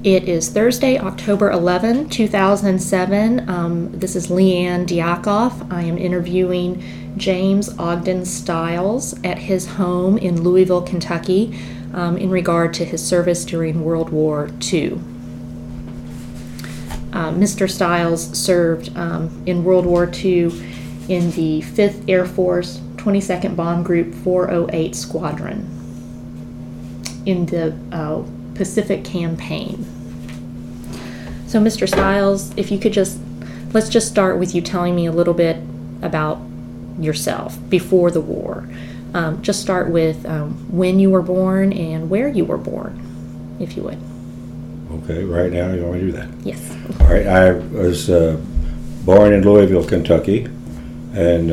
It is Thursday, October 11, 2007. This is Leanne Diakoff. I am interviewing James Ogden Stiles at his home in Louisville, Kentucky, in regard to his service during World War II. Mr. Stiles served in World War II in the 5th Air Force 22nd Bomb Group 408 Squadron in the Pacific Campaign. So Mr. Stiles, if you could let's just start with you telling me a little bit about yourself before the war. Just start with when you were born and where you were born, if you would. Okay, right now you want me to do that? Yes. All right, I was born in Louisville, Kentucky, and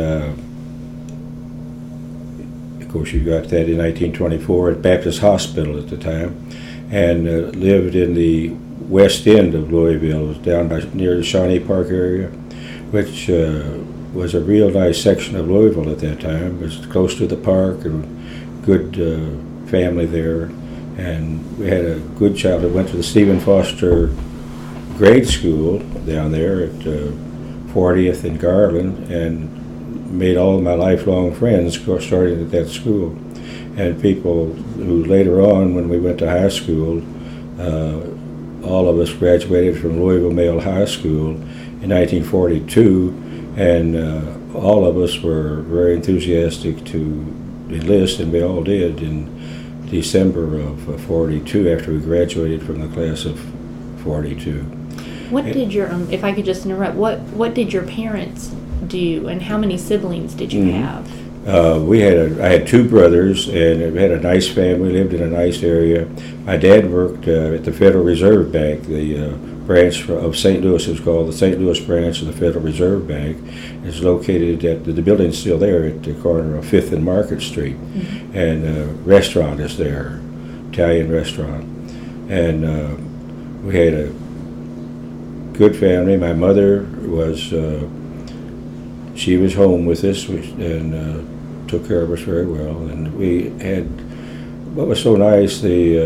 of course you got that in 1924 at Baptist Hospital at the time, and lived in the west end of Louisville. It was down near the Shawnee Park area, which was a real nice section of Louisville at that time. It was close to the park and good family there. And we had a good childhood. Went to the Stephen Foster grade school down there at 40th and Garland, and made all of my lifelong friends starting at that school. And people who later on, when we went to high school, all of us graduated from Louisville Male High School in 1942, and all of us were very enthusiastic to enlist, and we all did in December of 42 after we graduated from the class of 42. What did your, if I could just interrupt, what did your parents do, and how many siblings did you have? I had two brothers, and we had a nice family, lived in a nice area. My dad worked at the Federal Reserve Bank, the branch of St. Louis. It was called the St. Louis branch of the Federal Reserve Bank. It's located at, the building's still there at the corner of 5th and Market Street. Mm-hmm. And a restaurant is there, Italian restaurant. And we had a good family. My mother was, she was home with us and took care of us very well. And we had, what was so nice,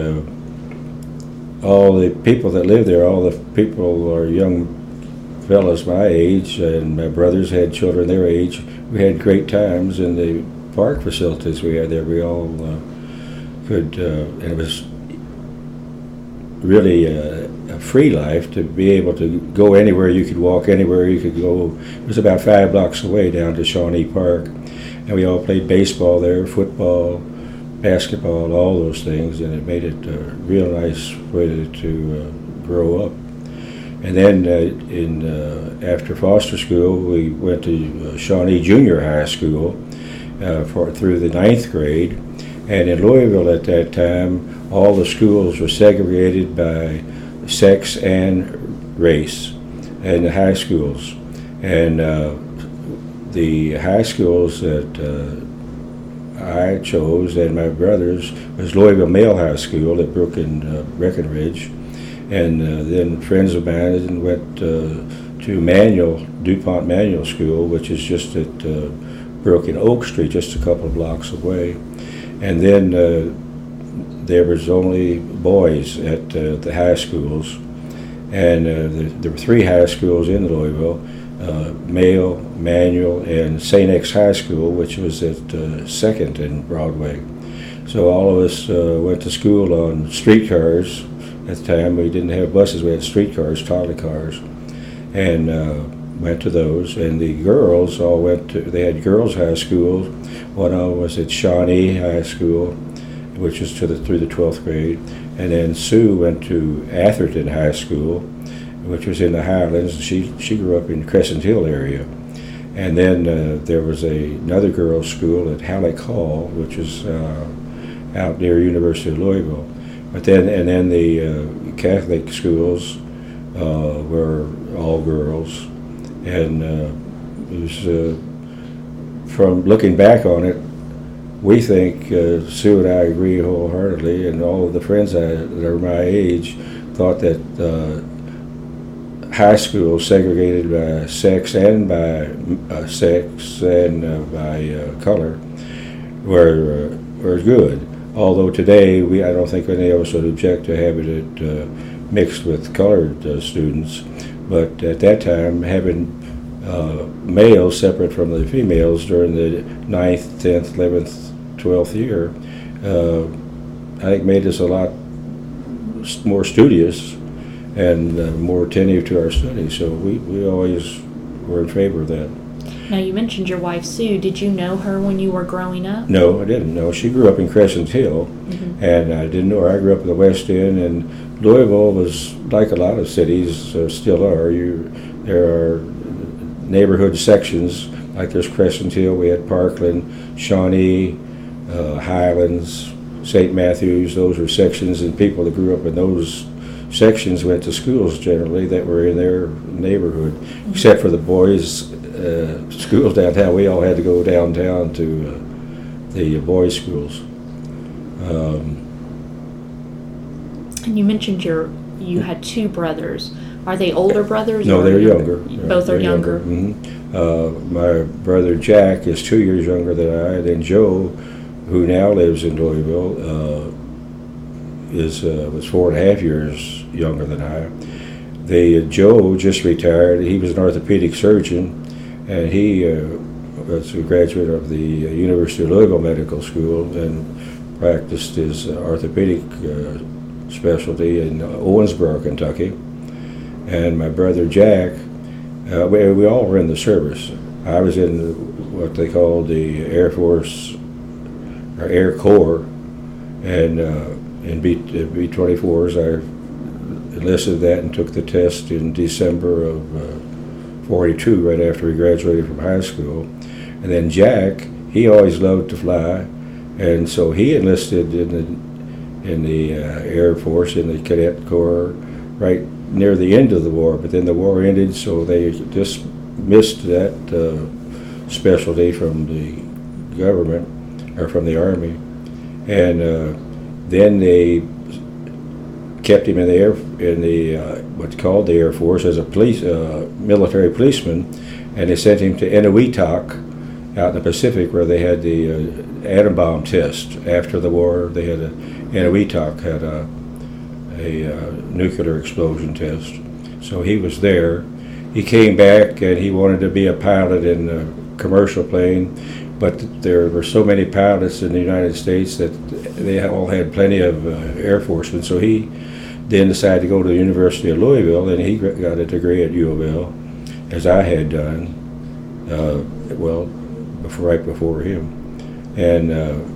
all the people that lived there, all the people are young fellas my age, and my brothers had children their age. We had great times in the park facilities we had there. We all could, and it was really a free life to be able to go anywhere you could walk, anywhere you could go. It was about 5 blocks away down to Shawnee Park, and we all played baseball there, football, basketball, all those things, and it made it a real nice way to grow up. And then after Foster School, we went to Shawnee Junior High School through the 9th grade. And in Louisville at that time, all the schools were segregated by sex and race in the high schools. And the high schools that I chose and my brothers was Louisville Male High School at Brook and Breckenridge. And then friends of mine went to DuPont Manual School, which is just at Brook and Oak Street, just a couple of blocks away. And then there was only boys at the high schools. And there were 3 high schools in Louisville, Male, Manual, and St. X High School, which was at 2nd and Broadway. So all of us went to school on streetcars. At the time, we didn't have buses, we had streetcars, trolley cars, and went to those. And the girls all went to, they had girls' high schools. One of them was at Shawnee High School, which was through the 12th grade. And then Sue went to Atherton High School, which was in the Highlands. She grew up in Crescent Hill area. And then there was another girls' school at Halleck Hall, which is out near University of Louisville. But then the Catholic schools were all girls, and it was from looking back on it, we think Sue and I agree wholeheartedly, and all of the friends that are my age thought that high school segregated by sex and by color were good. Although today I don't think any of us would object to having it mixed with colored students. But at that time, having males separate from the females during the 9th, 10th, 11th, 12th year, I think made us a lot more studious and more attentive to our studies. So we always were in favor of that. Now, you mentioned your wife, Sue. Did you know her when you were growing up? No, I didn't know. She grew up in Crescent Hill, and I didn't know her. I grew up in the West End, and Louisville was like a lot of cities, still are. There are neighborhood sections, like there's Crescent Hill, we had Parkland, Shawnee, Highlands, St. Matthews. Those were sections, and people that grew up in those sections went to schools generally that were in their neighborhood, except for the boys' schools downtown. We all had to go downtown to the boys' schools. And you mentioned you had two brothers. Are they older brothers? No, or they're younger. Both are younger. My brother Jack is 2 years younger than I, and then Joe, who now lives in Louisville, was 4.5 years younger than I. Joe just retired. He was an orthopedic surgeon, and he was a graduate of the University of Louisville Medical School and practiced his orthopedic specialty in Owensboro, Kentucky. And my brother Jack, we all were in the service. I was in what they called the Air Force, or Air Corps, and in B-24s. I enlisted that and took the test in December of 42, right after we graduated from high school. And then Jack, he always loved to fly, and so he enlisted in the Air Force, in the Cadet Corps, right near the end of the war. But then the war ended, so they just missed that specialty from the government, or from the Army. And then they kept him in what's called the Air Force as a military policeman, and they sent him to Eniwetok out in the Pacific, where they had the atom bomb test. After the war, they had Eniwetok had a nuclear explosion test. So he was there. He came back and he wanted to be a pilot in a commercial plane, but there were so many pilots in the United States that they all had plenty of Air Forcemen. So he then decided to go to the University of Louisville, and he got a degree at U of L, as I had done, right before him. And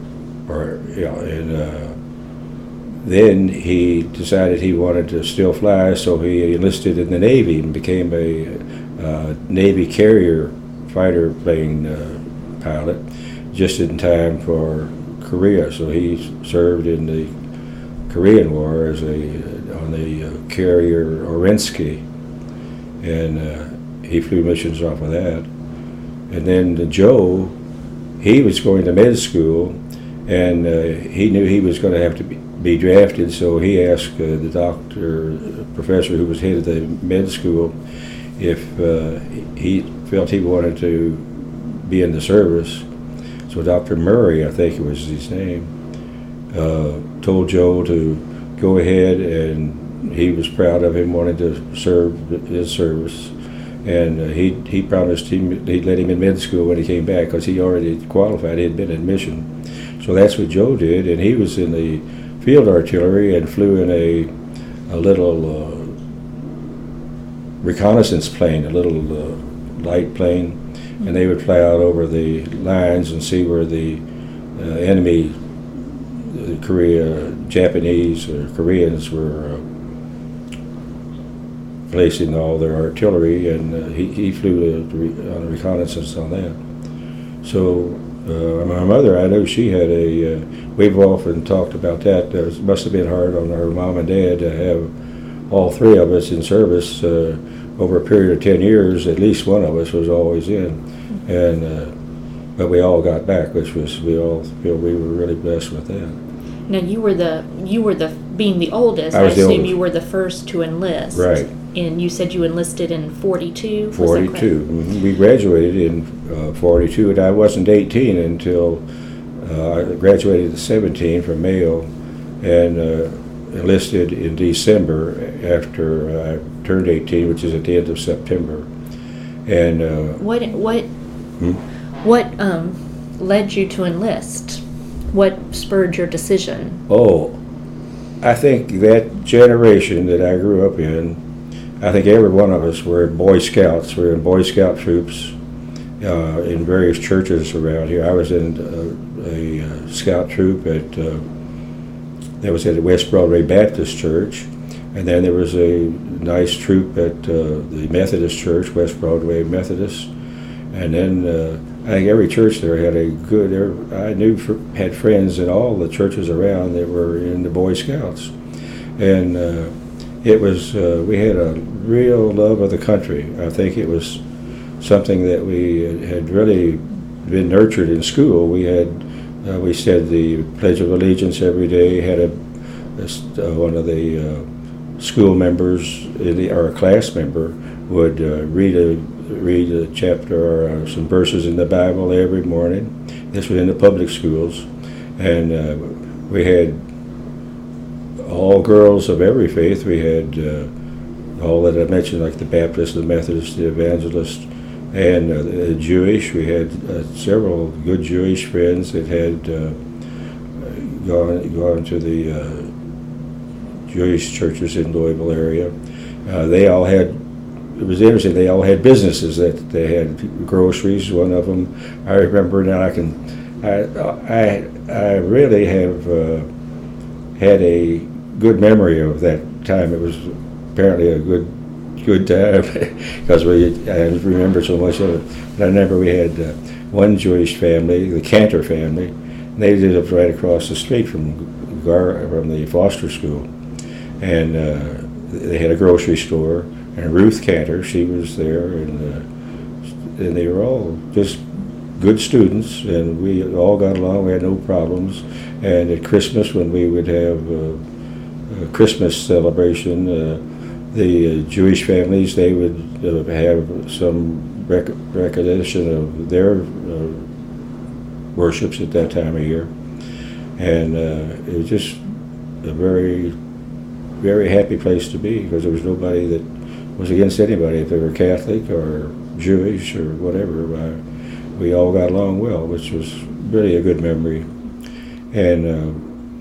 then he decided he wanted to still fly, so he enlisted in the Navy and became a Navy carrier fighter plane pilot, just in time for Korea. So he served in the Korean War as on the carrier Orensky, and he flew missions off of that. And then Joe, he was going to med school, and he knew he was going to have to be drafted, so he asked the professor who was head of the med school, if he felt he wanted to be in the service. So Dr. Murray, I think it was his name, told Joe to go ahead, and he was proud of him wanting to serve his service. And he promised he'd let him in med school when he came back, because he already qualified. He had been in mission. So that's what Joe did, and he was in the field artillery and flew in a little reconnaissance plane, a little light plane, and they would fly out over the lines and see where the enemy, Japanese or Koreans, were placing all their artillery, and he flew on a reconnaissance on that. So my mother, I know she had we've often talked about that. It must have been hard on our mom and dad to have all three of us in service over a period of 10 years. At least one of us was always in, and but we all got back, which was, we all feel we were really blessed with that. Now you were being the oldest. I assume oldest. You were the first to enlist. Right. And you said you enlisted in 42? 42. Mm-hmm. We graduated in 42, and I wasn't 18 until I graduated at 17 from Mayo, and enlisted in December after I turned 18, which is at the end of September. And what led you to enlist? What spurred your decision? Oh, I think that generation that I grew up in, I think every one of us were Boy Scouts. We were in Boy Scout troops in various churches around here. I was in a scout troop that was at the West Broadway Baptist Church, and then there was a nice troop at the Methodist Church, West Broadway Methodist, and then I think every church there had a good. I had friends in all the churches around that were in the Boy Scouts, and it was we had a real love of the country. I think it was something that we had really been nurtured in school. We said the Pledge of Allegiance every day. Had one of the school members, or a class member, would read a chapter or some verses in the Bible every morning. This was in the public schools, and we had all girls of every faith. We had all that I mentioned, like the Baptist, the Methodist, the Evangelist, and the Jewish. We had several good Jewish friends that had gone to the Jewish churches in Louisville area. They all had. It was interesting. They all had businesses that they had groceries. One of them, I remember now. I really have had a good memory of that time. It was apparently a good time because I remember so much of it. But I remember we had one Jewish family, the Cantor family, and they lived right across the street from the Foster School, and they had a grocery store. And Ruth Cantor, she was there, and they were all just good students, and we all got along. We had no problems. And at Christmas, when we would have a Christmas celebration, the Jewish families, they would have some recognition of their worships at that time of year. And it was just a very, very happy place to be, because there was nobody that was against anybody. If they were Catholic or Jewish or whatever, we all got along well, which was really a good memory. And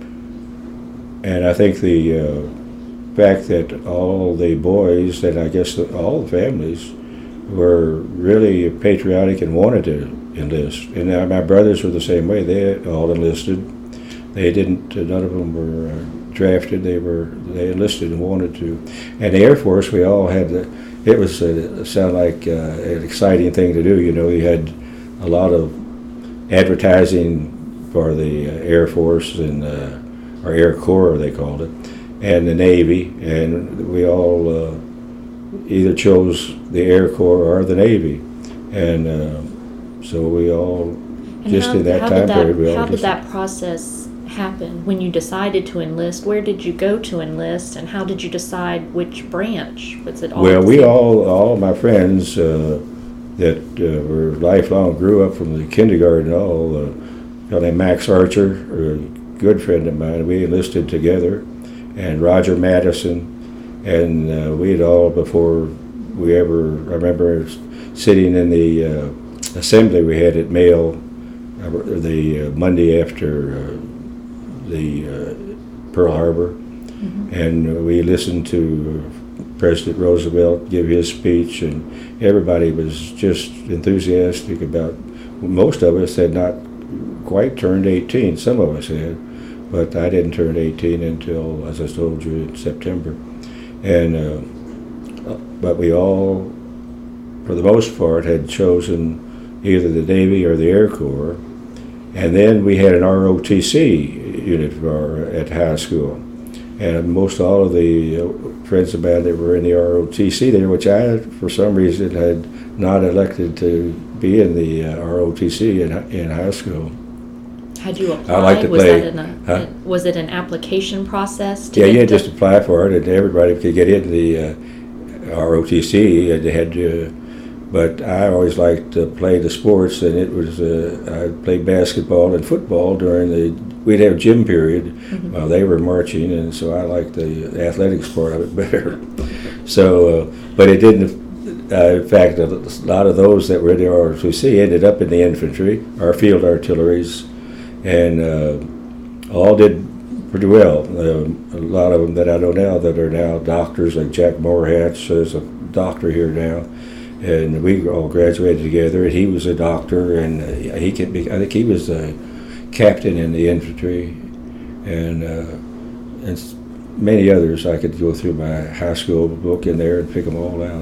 I think the fact that all the boys, and I guess all the families, were really patriotic and wanted to enlist. And my brothers were the same way. They all enlisted. They didn't. None of them were drafted. They enlisted and wanted to. And the Air Force, we all had. It was sound like an exciting thing to do. You know, you had a lot of advertising for the Air Force and or Air Corps, they called it, and the Navy, and we all either chose the Air Corps or the Navy, and so we all in that time period. How did that process happen when you decided to enlist? Where did you go to enlist, and how did you decide which branch? Was it all? Well, all my friends that were lifelong, grew up from the kindergarten. All a fellow named Max Archer, a good friend of mine. We enlisted together, and Roger Madison, and we had all before we ever. I remember sitting in the assembly we had at Mail the Monday after the Pearl Harbor, and we listened to President Roosevelt give his speech, and everybody was just enthusiastic about. Most of us had not quite turned 18. Some of us had, but I didn't turn 18 until, as I told you, in September. And but we all, for the most part, had chosen either the Navy or the Air Corps. And then we had an ROTC unit at high school. And most all of the friends of mine that were in the ROTC there, which I, for some reason, had not elected to be in the ROTC in high school. Had you applied? I like to play. Was it an application process? Yeah, you had just apply for it, and everybody could get in the ROTC. They had to. But I always liked to play the sports, and it was I played basketball and football during the we'd have gym period while they were marching, and so I liked the athletics part of it better. So, but it didn't. In fact, a lot of those that were in the ROTC ended up in the infantry, our field artilleries, and all did pretty well. A lot of them that I know now that are now doctors, like Jack Moorhatch is a doctor here now, and we all graduated together. And he was a doctor, and I think he was a captain in the infantry, and many others. I could go through my high school book in there and pick them all out.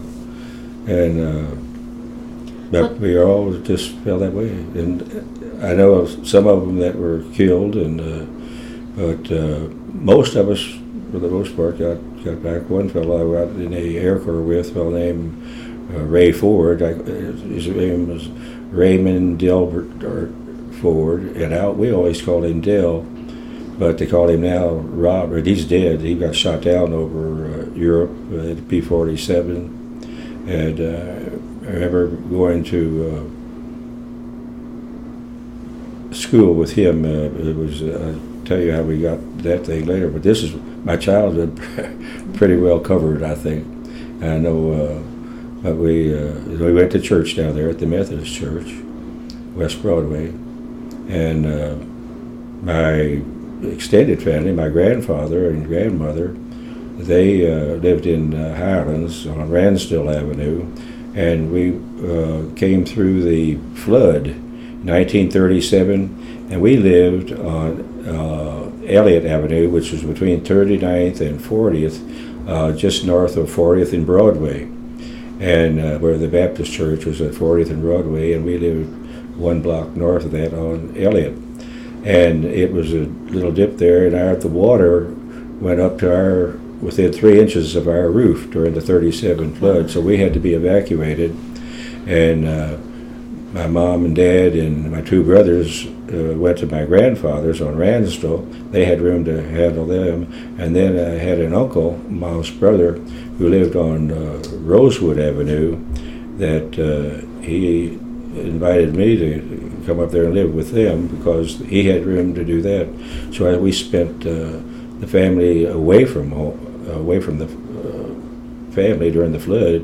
And but we all just felt that way, and I know of some of them that were killed, and but most of us, for the most part, got back. One fellow I got in the Air Corps with, a fellow named Ray Ford. His name was Raymond Delbert Ford, and we always called him Del, but they call him now Robert. He's dead. He got shot down over Europe at P-47. And I remember going to school with him. It was, I'll tell you how we got that thing later, but this is my childhood pretty well covered, I think. I know, but we went to church down there at the Methodist Church, West Broadway, and my extended family, my grandfather and grandmother, they lived in Highlands on Ransdell Avenue, and we came through the flood in 1937, and we lived on Elliott Avenue, which was between 39th and 40th, just north of 40th and Broadway, and where the Baptist Church was at 40th and Broadway, and we lived one block north of that on Elliott. And it was a little dip there, and the water went up to within 3 inches of our roof during the 37 flood, so we had to be evacuated. And my mom and dad and my two brothers went to my grandfather's on Ransdell. They had room to handle them. And then I had an uncle, Mom's brother, who lived on Rosewood Avenue, that he invited me to come up there and live with them because he had room to do that. So we spent the family away from the family during the flood,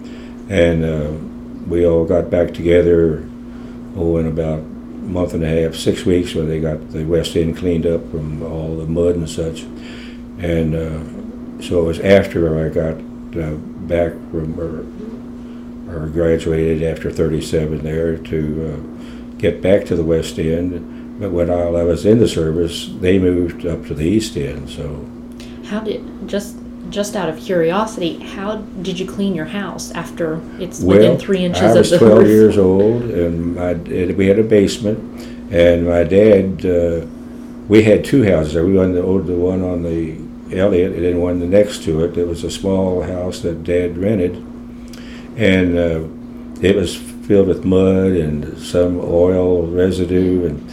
and we all got back together in about a month and a half, 6 weeks, when they got the West End cleaned up from all the mud and such. And so it was after I got back from or graduated after 37 there to get back to the West End. But when I was in the service, they moved up to the East End. So, how did just out of curiosity, how did you clean your house after it's within 3 inches of the roof? I was 12 years old, and we had a basement. And my dad, we had two houses there. We owned the one on the Elliott, and then one next to it. It was a small house that Dad rented, and it was filled with mud and some oil residue, and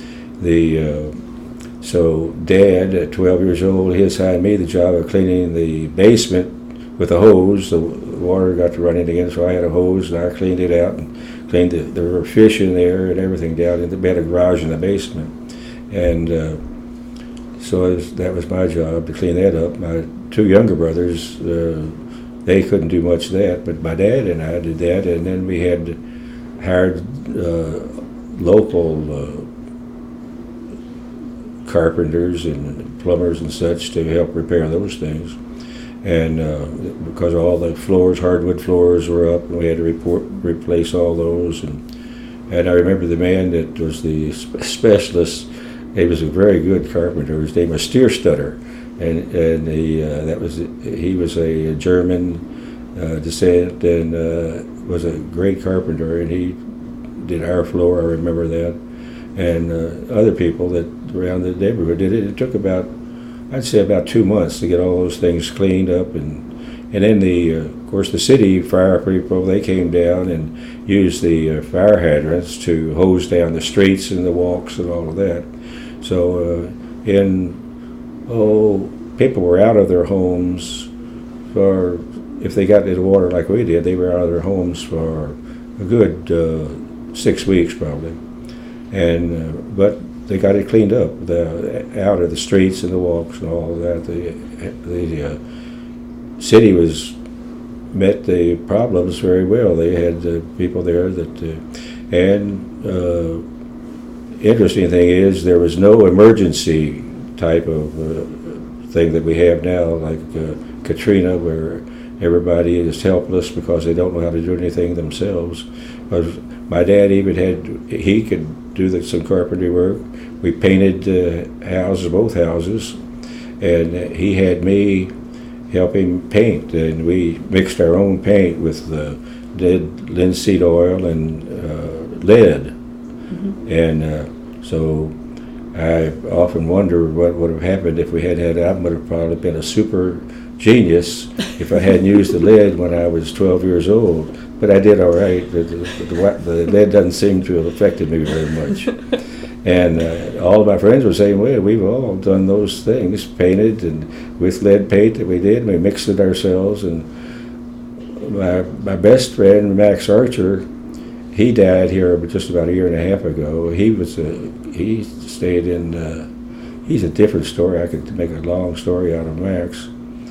so Dad, at 12 years old, he assigned me the job of cleaning the basement with a hose. The water got to running again, so I had a hose, and I cleaned it out and cleaned it. There were fish in there and everything down in the bed, a garage in the basement. And so that was my job, to clean that up. My two younger brothers, they couldn't do much of that, but my dad and I did that, and then we had hired local carpenters and plumbers and such to help repair those things. And because all the floors, hardwood floors, were up, and we had to replace all those. And I remember the man that was the specialist. He was a very good carpenter. His name was Stierstutter, and he was a German descent, and was a great carpenter. And he did our floor. I remember that, and other people that around the neighborhood did it. It took I'd say about 2 months to get all those things cleaned up, and then of course the city fire people, they came down and used the fire hydrants to hose down the streets and the walks and all of that. So people were out of their homes if they got into water like we did, they were out of their homes for a good 6 weeks probably, and but they got it cleaned up, out of the streets and the walks and all of that. The city met the problems very well. They had people there interesting thing is there was no emergency type of thing that we have now, like Katrina, where everybody is helpless because they don't know how to do anything themselves. My dad he could do some carpentry work. We painted both houses, and he had me help him paint, and we mixed our own paint with linseed oil and lead. And so I often wonder what would have happened if we had I would have probably been a super genius if I hadn't used the lead when I was 12 years old. But I did all right. The lead doesn't seem to have affected me very much. And all of my friends were the same way. We've all done those things, painted and with lead paint that we did. We mixed it ourselves. And my best friend, Max Archer, he died here just about a year and a half ago. He stayed in. He's a different story. I could make a long story out of Max,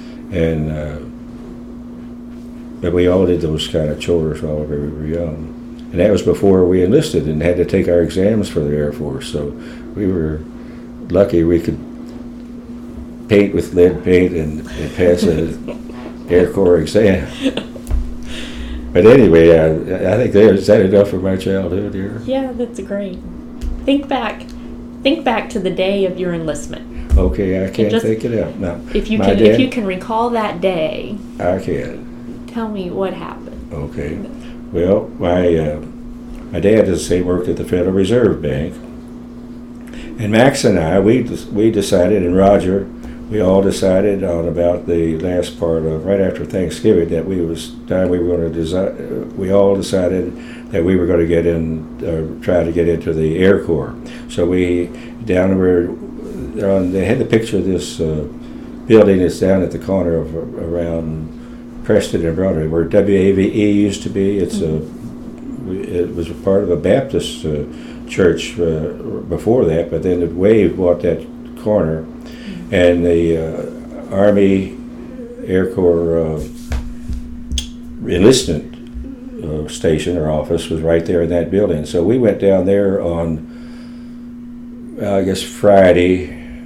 but we all did those kind of chores while we were young, and that was before we enlisted and had to take our exams for the Air Force. So we were lucky we could paint with lead paint and pass an Air Corps exam. But anyway, I think is that enough for my childhood here? Yeah, that's great. Think back to the day of your enlistment. Okay, I can't think it up now. If you can recall that day, I can. Tell me what happened. Okay. Well, my dad, as I say, worked at the Federal Reserve Bank, and Max and I, we decided, and Roger, we all decided on about the last part of right after Thanksgiving that we all decided that we were going to get in, try to get into the Air Corps. So they had the picture of this building that's down at the corner of around Preston and Broadway, where WAVE used to be. It was a part of a Baptist church before that, but then the WAVE bought that corner. And the Army Air Corps enlistment station or office was right there in that building. So we went down there on, I guess, Friday,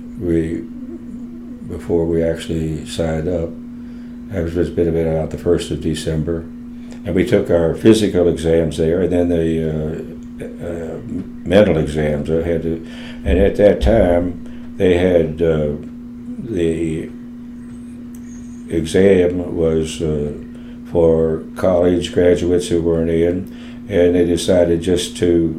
before we actually signed up. That was been about the 1st of December. And we took our physical exams there, and then the mental exams. And at that time, they had... the exam was for college graduates who weren't in, and they decided just to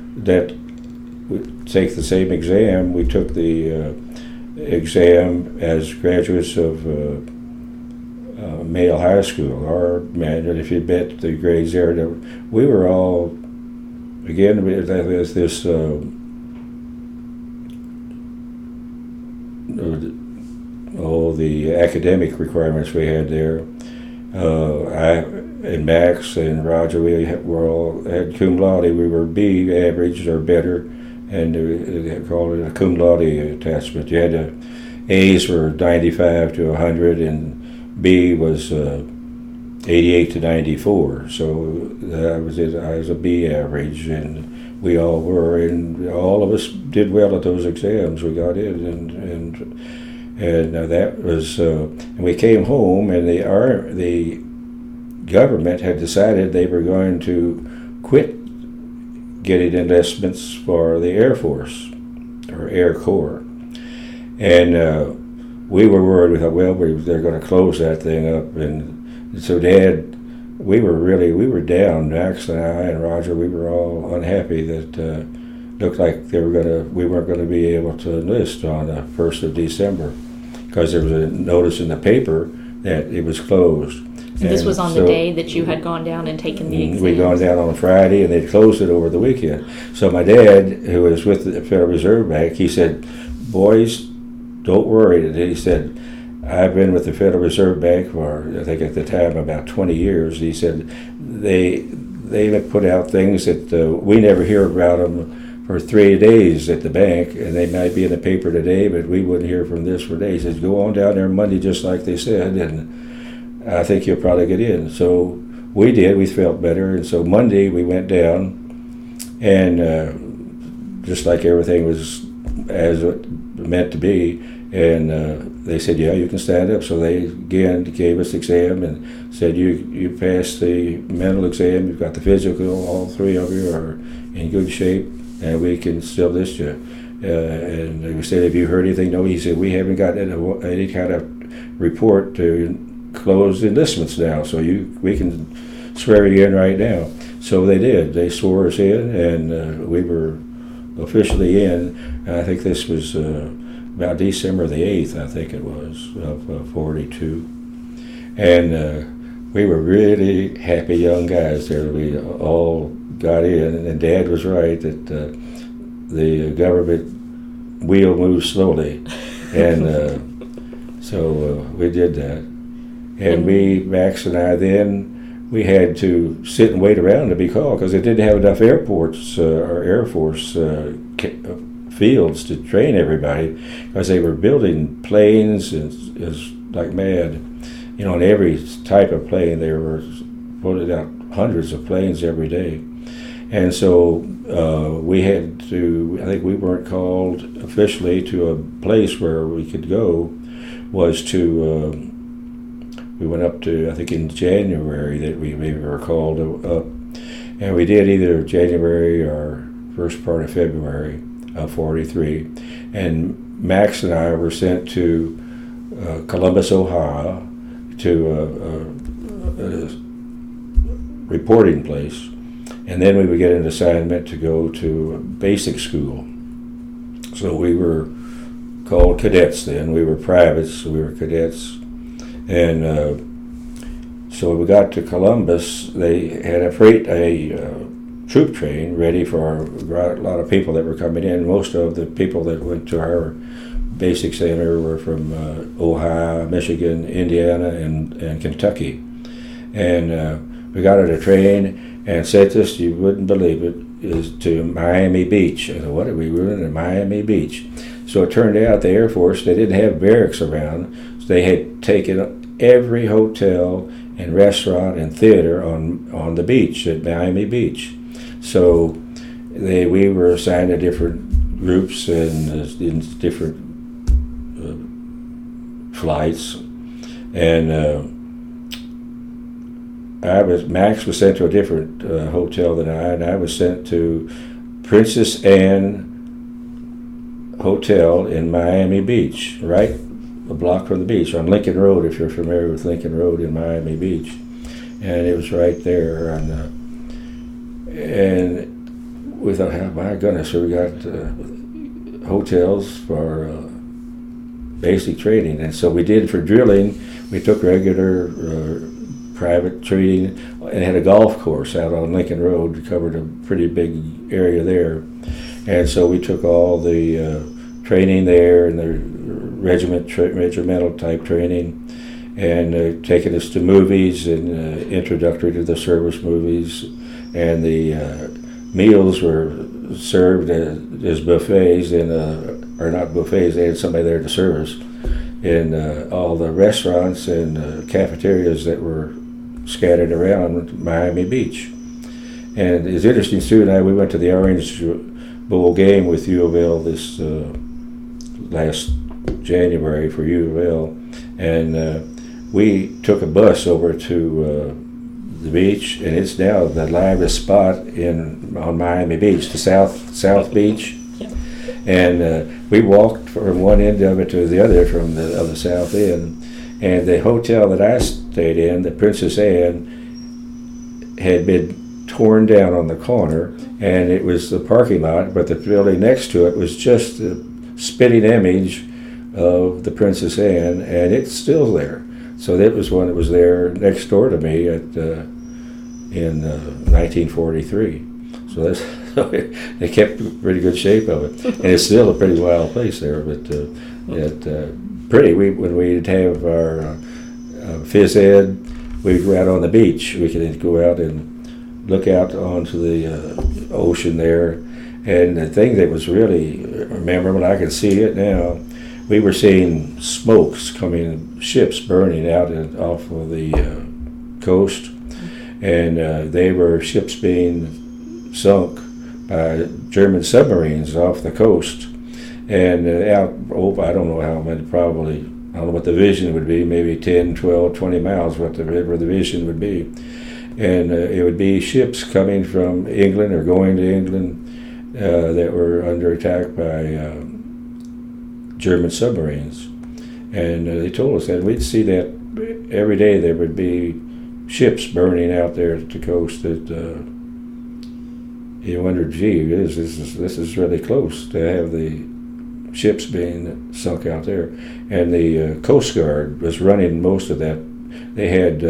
take the same exam. We took the exam as graduates of male high school. And if you bet the grades there, we were all, again, there's this the academic requirements we had there. I and Max and Roger, we all had cum laude. We were B average or better, and they called it a cum laude attachment. You had A's were 95 to 100, and B was 88 to 94. So I was a B average, and we all were, and all of us did well at those exams. We got in, and that was, and we came home, and the government had decided they were going to quit getting enlistments for the Air Force or Air Corps, and we were worried. We thought, well, they're going to close that thing up, and so Dad, we were down. Max and I and Roger, we were all unhappy that looked like we weren't going to be able to enlist on the 1st of December. Because there was a notice in the paper that it was closed. And this was on the day that you had gone down and taken the exam? We'd gone down on a Friday, and they closed it over the weekend. So my dad, who was with the Federal Reserve Bank, he said, "Boys, don't worry." And he said, "I've been with the Federal Reserve Bank for, I think at the time, about 20 years. He said, they have put out things that we never hear about them for 3 days at the bank, and they might be in the paper today, but we wouldn't hear from this for days. He said, go on down there Monday just like they said, and I think you'll probably get in. So we did. We felt better, and so Monday we went down, and just like everything was as it meant to be, and they said, yeah, you can stand up. So they again gave us the exam and said, you passed the mental exam, you've got the physical, all three of you are in good shape, and we can still list you. And we said, have you heard anything? No. He said, we haven't got any kind of report to close enlistments now, so we can swear you in right now. So they did. They swore us in, and we were officially in. And I think this was about December the 8th, I think it was, of 42. And we were really happy young guys there. We all got in, and Dad was right that the government wheel moves slowly. And so we did that. And Max and I then, we had to sit and wait around to be called because they didn't have enough airports or Air Force fields to train everybody, because they were building planes as like mad. You know, in every type of plane, they were putting out hundreds of planes every day. And so we had to, I think we weren't called officially to a place where we could go, was to, we went up to, I think in January that we were called up. And we did either January or first part of February of 43. And Max and I were sent to Columbus, Ohio, to a reporting place. And then we would get an assignment to go to basic school. So we were called cadets then. We were privates, so we were cadets. And so we got to Columbus. They had a troop train ready for a lot of people that were coming in. Most of the people that went to our basic center were from Ohio, Michigan, Indiana, and Kentucky. And we got on a train and sent us, you wouldn't believe it, is to Miami Beach. I said, what are we doing in Miami Beach? So it turned out the Air Force, they didn't have barracks around, so they had taken every hotel and restaurant and theater on the beach at Miami Beach. So we were assigned to different groups and in different flights, and Max was sent to a different hotel than I, and I was sent to Princess Anne Hotel in Miami Beach, right a block from the beach on Lincoln Road, if you're familiar with Lincoln Road in Miami Beach, and it was right there. And we thought, oh, my goodness, so we got hotels for basic training. And so we did for drilling. We took regular private training and had a golf course out on Lincoln Road. We covered a pretty big area there. And so we took all the training there and the regimental type training, and taking us to movies and introductory to the service movies. And the meals were served as buffets, or not buffets, they had somebody there to serve us in all the restaurants and cafeterias that were scattered around Miami Beach. And it's interesting, Sue and I, we went to the Orange Bowl game with U of L this last January for U of L, and we took a bus over to the beach, and it's now the livest spot on Miami Beach, the South Beach. Yeah. And we walked from one end of it to the other from the south end. And the hotel that I stayed in, the Princess Anne, had been torn down on the corner, and it was the parking lot, but the building next to it was just a spitting image of the Princess Anne, and it's still there. So that was one that was there next door to me in 1943. So they kept pretty good shape of it, and it's still a pretty wild place there. But when we'd have our phys ed, we'd go out on the beach. We could go out and look out onto the ocean there, And the thing that was really memorable, I can see it now, we were seeing smokes coming, ships burning out off of the coast, and they were ships being sunk by German submarines off the coast. And out, I don't know how many, probably, I don't know what the vision would be, maybe 10, 12, 20 miles, whatever the vision would be. And it would be ships coming from England or going to England that were under attack by German submarines. And they told us that we'd see that every day. There would be ships burning out there at the coast that you wondered, gee, this is really close to have the ships being sunk out there. And the Coast Guard was running most of that. They had,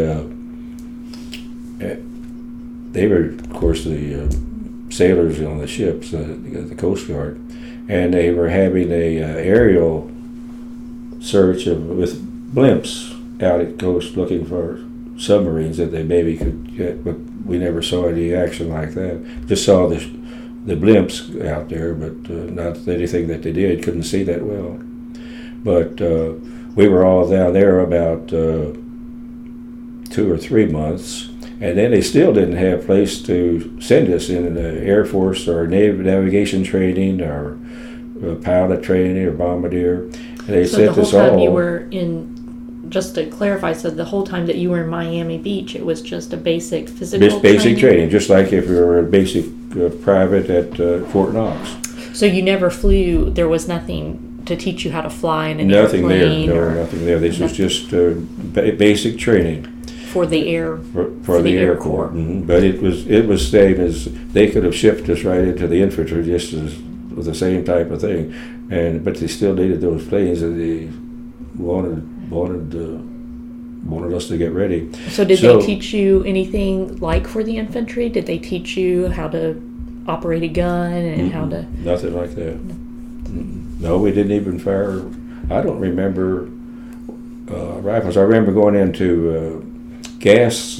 they were, of course, the sailors on the ships, the Coast Guard, and they were having a aerial search with blimps out at coast looking for submarines that they maybe could get, but we never saw any action like that. Just saw the blimps out there, but not anything that they did. Couldn't see that well. But we were all down there about 2 or 3 months, and then they still didn't have a place to send us in the Air Force or Navy navigation training or pilot training or bombardier. And they sent us all. So the whole time you were in, just to clarify, so the whole time that you were in Miami Beach, it was just a basic physical basic training, just like if you were a basic private at Fort Knox. So you never flew, there was nothing to teach you how to fly in an nothing airplane? Nothing there. This was just basic training. For the Air for the Air Corps. Mm-hmm. But it was same as, they could have shipped us right into the infantry just as with the same type of thing, but they still needed those planes, and they wanted us to get ready. So did they teach you anything like for the infantry? Did they teach you how to operate a gun and how to? Nothing like that. No, we didn't even fire. I don't remember rifles. I remember going into gas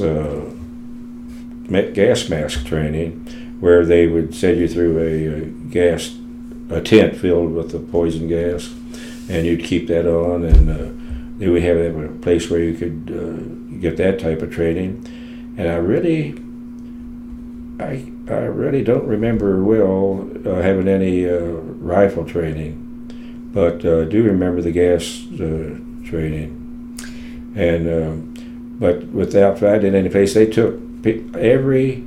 mask training, where they would send you through a tent filled with the poison gas, and you'd keep that on, and they would have a place where you could get that type of training. And I really don't remember well having any rifle training, but I do remember the gas training. And but without finding any place, they took every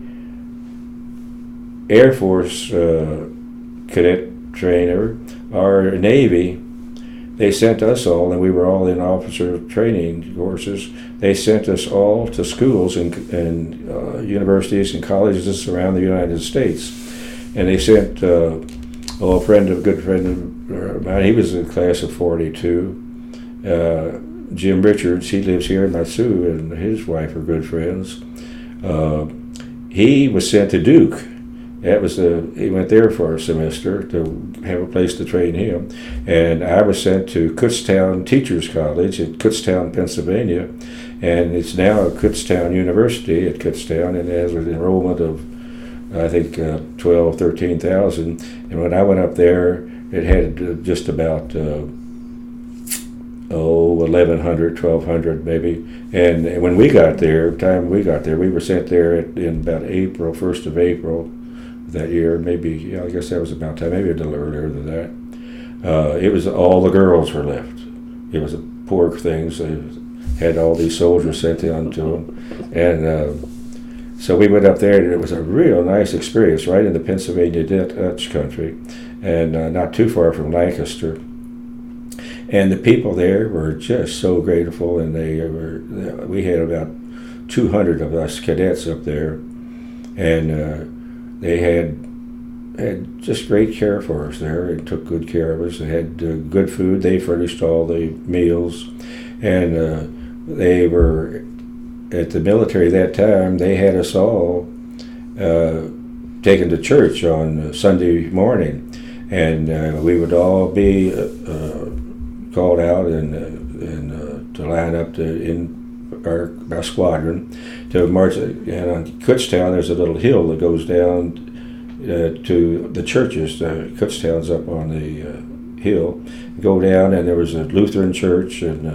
Air Force cadet trainer or Navy. They sent us all, and we were all in officer training courses. They sent us all to schools and universities and colleges around the United States. And they sent a good friend of mine, he was in the class of 42. Jim Richards, he lives here in Matsu, and his wife are good friends. He was sent to Duke. He went there for a semester to have a place to train him. And I was sent to Kutztown Teachers College at Kutztown, Pennsylvania. And it's now Kutztown University at Kutztown, and it has an enrollment of, I think, 12,000, 13,000. And when I went up there, it had just about 1,100, 1,200 maybe. And when we got there, we were sent there in about April, 1st of April that year. Maybe, I guess that was about time, maybe a little earlier than that. It was all the girls were left. It was a poor thing. They had all these soldiers sent on to them. And so we went up there, and it was a real nice experience right in the Pennsylvania Dutch country, and not too far from Lancaster. And the people there were just so grateful, and we had about 200 of us cadets up there, and they had just great care for us there. They took good care of us. They had good food. They furnished all the meals, and they were at the military that time. They had us all taken to church on Sunday morning, and we would all be called out and to line up in our squadron to march. And on Kutztown, there's a little hill that goes down to the churches. Kutztown's up on the hill. Go down, and there was a Lutheran church and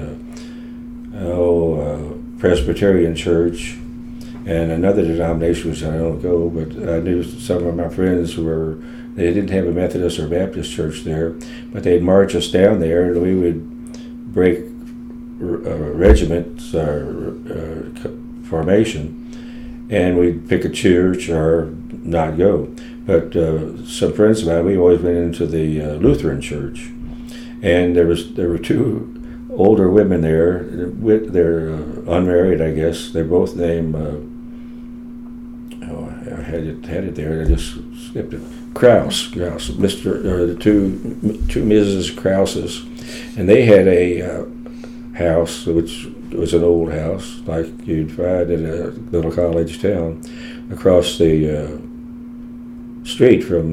Presbyterian church, and another denomination which I don't go, but I knew some of my friends they didn't have a Methodist or Baptist church there, but they'd march us down there, and we would break regiments formation, and we'd pick a church or not go. But some friends of mine, we always went into the Lutheran church, and there were two older women there. They're unmarried, I guess. They're both named. I had it there. I just skipped it. Krause, the two Mrs. Krauses, and they had a house which was an old house like you'd find in a little college town, across the street from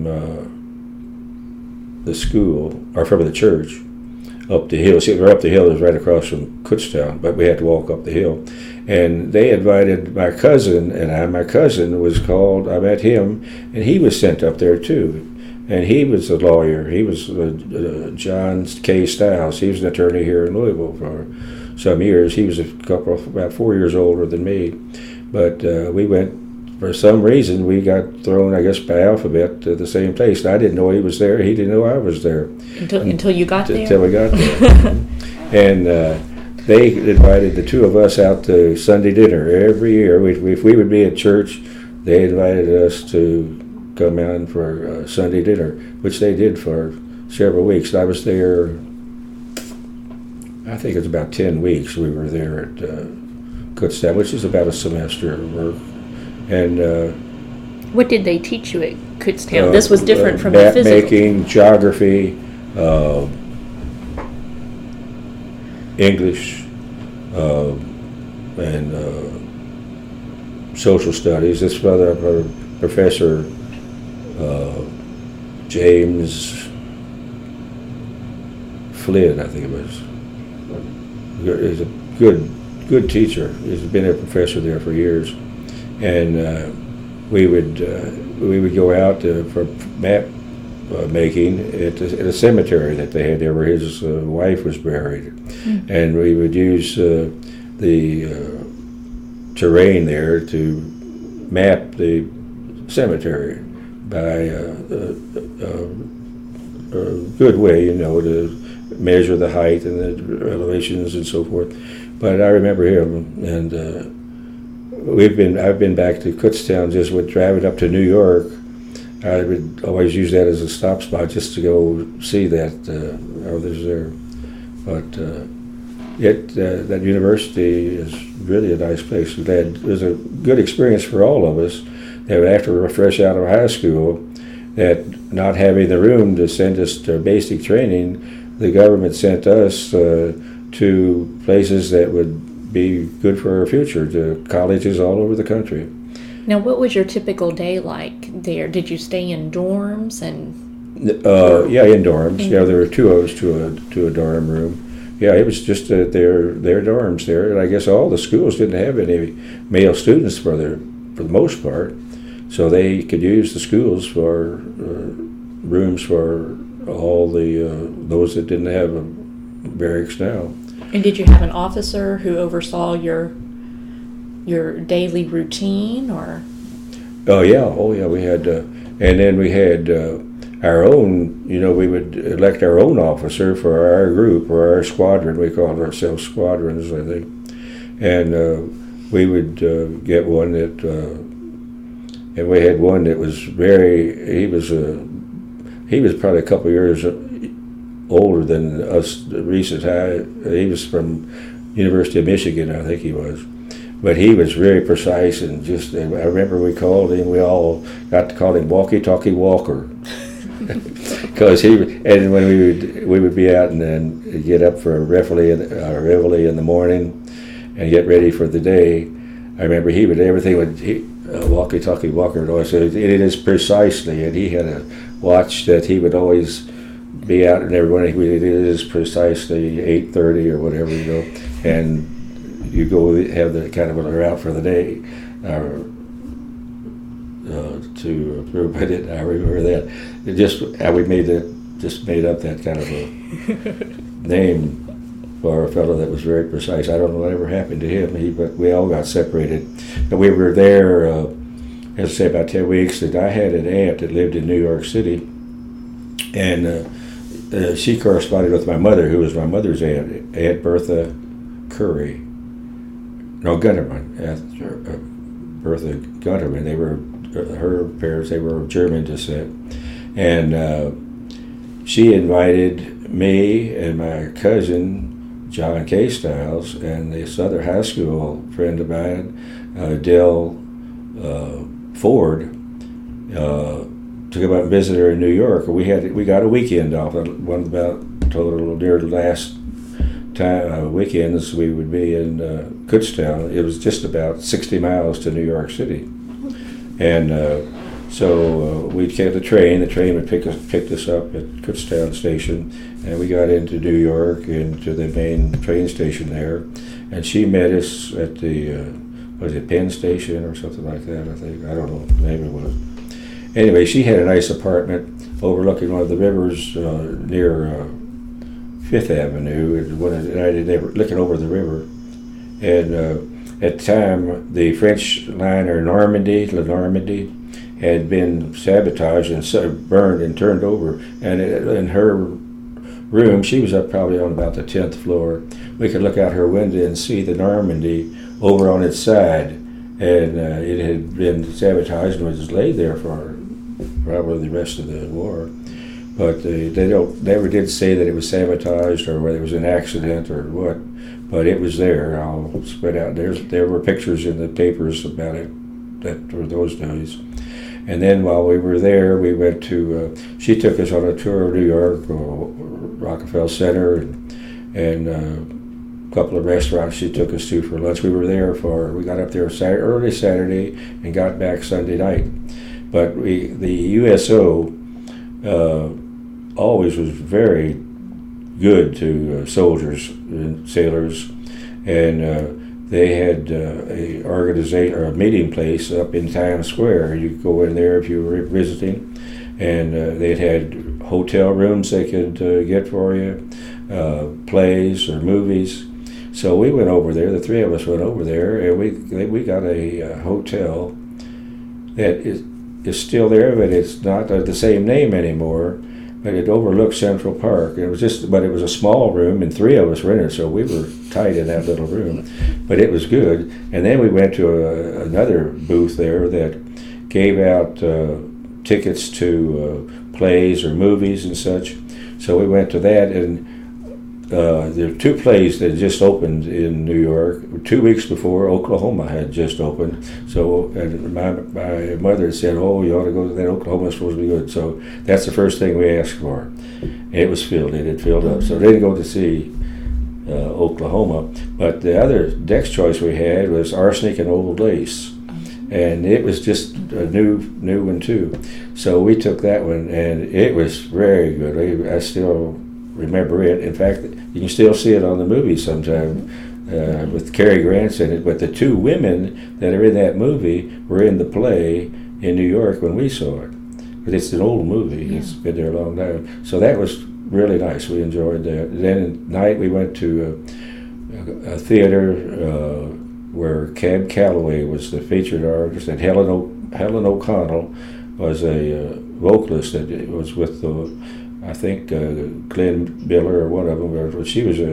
the school or from the church. Up the hill. See, up the hill is right across from Kutztown, but we had to walk up the hill. And they invited my cousin, and my cousin was called, I met him, and he was sent up there too. And he was a lawyer. He was John K. Stiles. He was an attorney here in Louisville for some years. He was about 4 years older than me. But we went, for some reason, we got thrown, I guess, by alphabet to the same place. And I didn't know he was there. He didn't know I was there. Until you got there? Until we got there. And they invited the two of us out to Sunday dinner every year. If we would be at church, they invited us to come in for Sunday dinner, which they did for several weeks. I was there, I think it was about 10 weeks we were there at Kutztown, which is about a semester of work. And what did they teach you at Kutztown? This was different from the map physical. making, geography, English, and social studies. This brother, Professor James Flynn, I think it was. He's a good teacher. He's been a professor there for years. And we would go out for map making at a cemetery that they had there where his wife was buried. Mm. And we would use the terrain there to map the cemetery by a good way, to measure the height and the elevations and so forth. But I remember him, and I've been back to Kutztown just with driving up to New York. I would always use that as a stop spot just to go see that others there. But that university is really a nice place. It was a good experience for all of us. That after we were fresh out of high school, that not having the room to send us to basic training, the government sent us to places that would be good for our future, to colleges all over the country. Now, what was your typical day like there? Did you stay in dorms and? Yeah, in dorms. Yeah, there were two of us to a dorm room. Yeah, it was just their dorms there, and I guess all the schools didn't have any male students for the most part, so they could use the schools for rooms for all those that didn't have a barracks now. And did you have an officer who oversaw your daily routine, or? Oh yeah, we had, and then we had our own. We would elect our own officer for our group or our squadron. We called ourselves squadrons, I think, and we would get one that, and we had one that was he was probably a couple of years older than us, recent high. He was from University of Michigan, I think he was. But he was very precise, and just, I remember we all got to call him Walkie Talkie Walker. Because and when we would be out and then get up for a reveille in the morning and get ready for the day, I remember Walkie Talkie Walker would always say, it is precisely, and he had a watch that he would always be out, and everyone, it is precisely 8:30 or whatever, and you go have the kind of a route for the day. to prove I didn't. I remember that. It just how we made up that kind of a name for a fellow that was very precise. I don't know what ever happened to him. But we all got separated. But we were there, as I say, about 10 weeks. And I had an aunt that lived in New York City, and she corresponded with my mother, who was my mother's aunt, Aunt Bertha Curry. No, Gunderman. Bertha Gunderman. They were her parents. They were of German descent, and she invited me and my cousin John K. Stiles and this other high school friend of mine, Dell Ford, to come out and visit her in New York. We got a weekend off. One about total near the last time weekends we would be in Kutztown. It was just about 60 miles to New York City, and so we'd get the train. The train would picked us up at Kutztown station, and we got into New York into the main train station there, and she met us at the was it Penn Station or something like that? I think, I don't know what the name it was. Anyway, she had a nice apartment overlooking one of the rivers near Fifth Avenue, and they were looking over the river. And at the time, the French liner La Normandie, had been sabotaged and burned and turned over. And in her room, she was up probably on about the 10th floor. We could look out her window and see the Normandy over on its side, and it had been sabotaged and was laid there for probably the rest of the war. But they never did say that it was sabotaged or whether it was an accident or what. But it was there, all spread out. There were pictures in the papers about it that were those days. And then while we were there, we went to. She took us on a tour of New York, Rockefeller Center, and a couple of restaurants she took us to for lunch. We were there we got up there early Saturday and got back Sunday night. But the USO always was very good to soldiers and sailors, and they had a organization or a meeting place up in Times Square. You could go in there if you were visiting, and they had hotel rooms they could get for you, plays or movies. So we went over there. The three of us went over there, and we got a hotel that is still there, but it's not the same name anymore. But it overlooked Central Park. It was a small room, and three of us were in it, so we were tight in that little room. But it was good. And then we went to another booth there that gave out tickets to plays or movies and such. So we went to that, and there were two plays that just opened in New York. 2 weeks before, Oklahoma had just opened. So and my mother said, "Oh, you ought to go to that. Oklahoma's supposed to be good." So that's the first thing we asked for. And it was filled. It had filled up. So they didn't go to see Oklahoma. But the other next choice we had was Arsenic and Old Lace. And it was just a new one too. So we took that one, and it was very good. I still remember it. In fact, you can still see it on the movie sometime with Cary Grant in it. But the two women that are in that movie were in the play in New York when we saw it. But it's an old movie. Yeah. It's been there a long time. So that was really nice. We enjoyed that. Then at night we went to a theater where Cab Calloway was the featured artist, and Helen O'Connell was a vocalist that was with I think Glenn Miller or one of them. But she was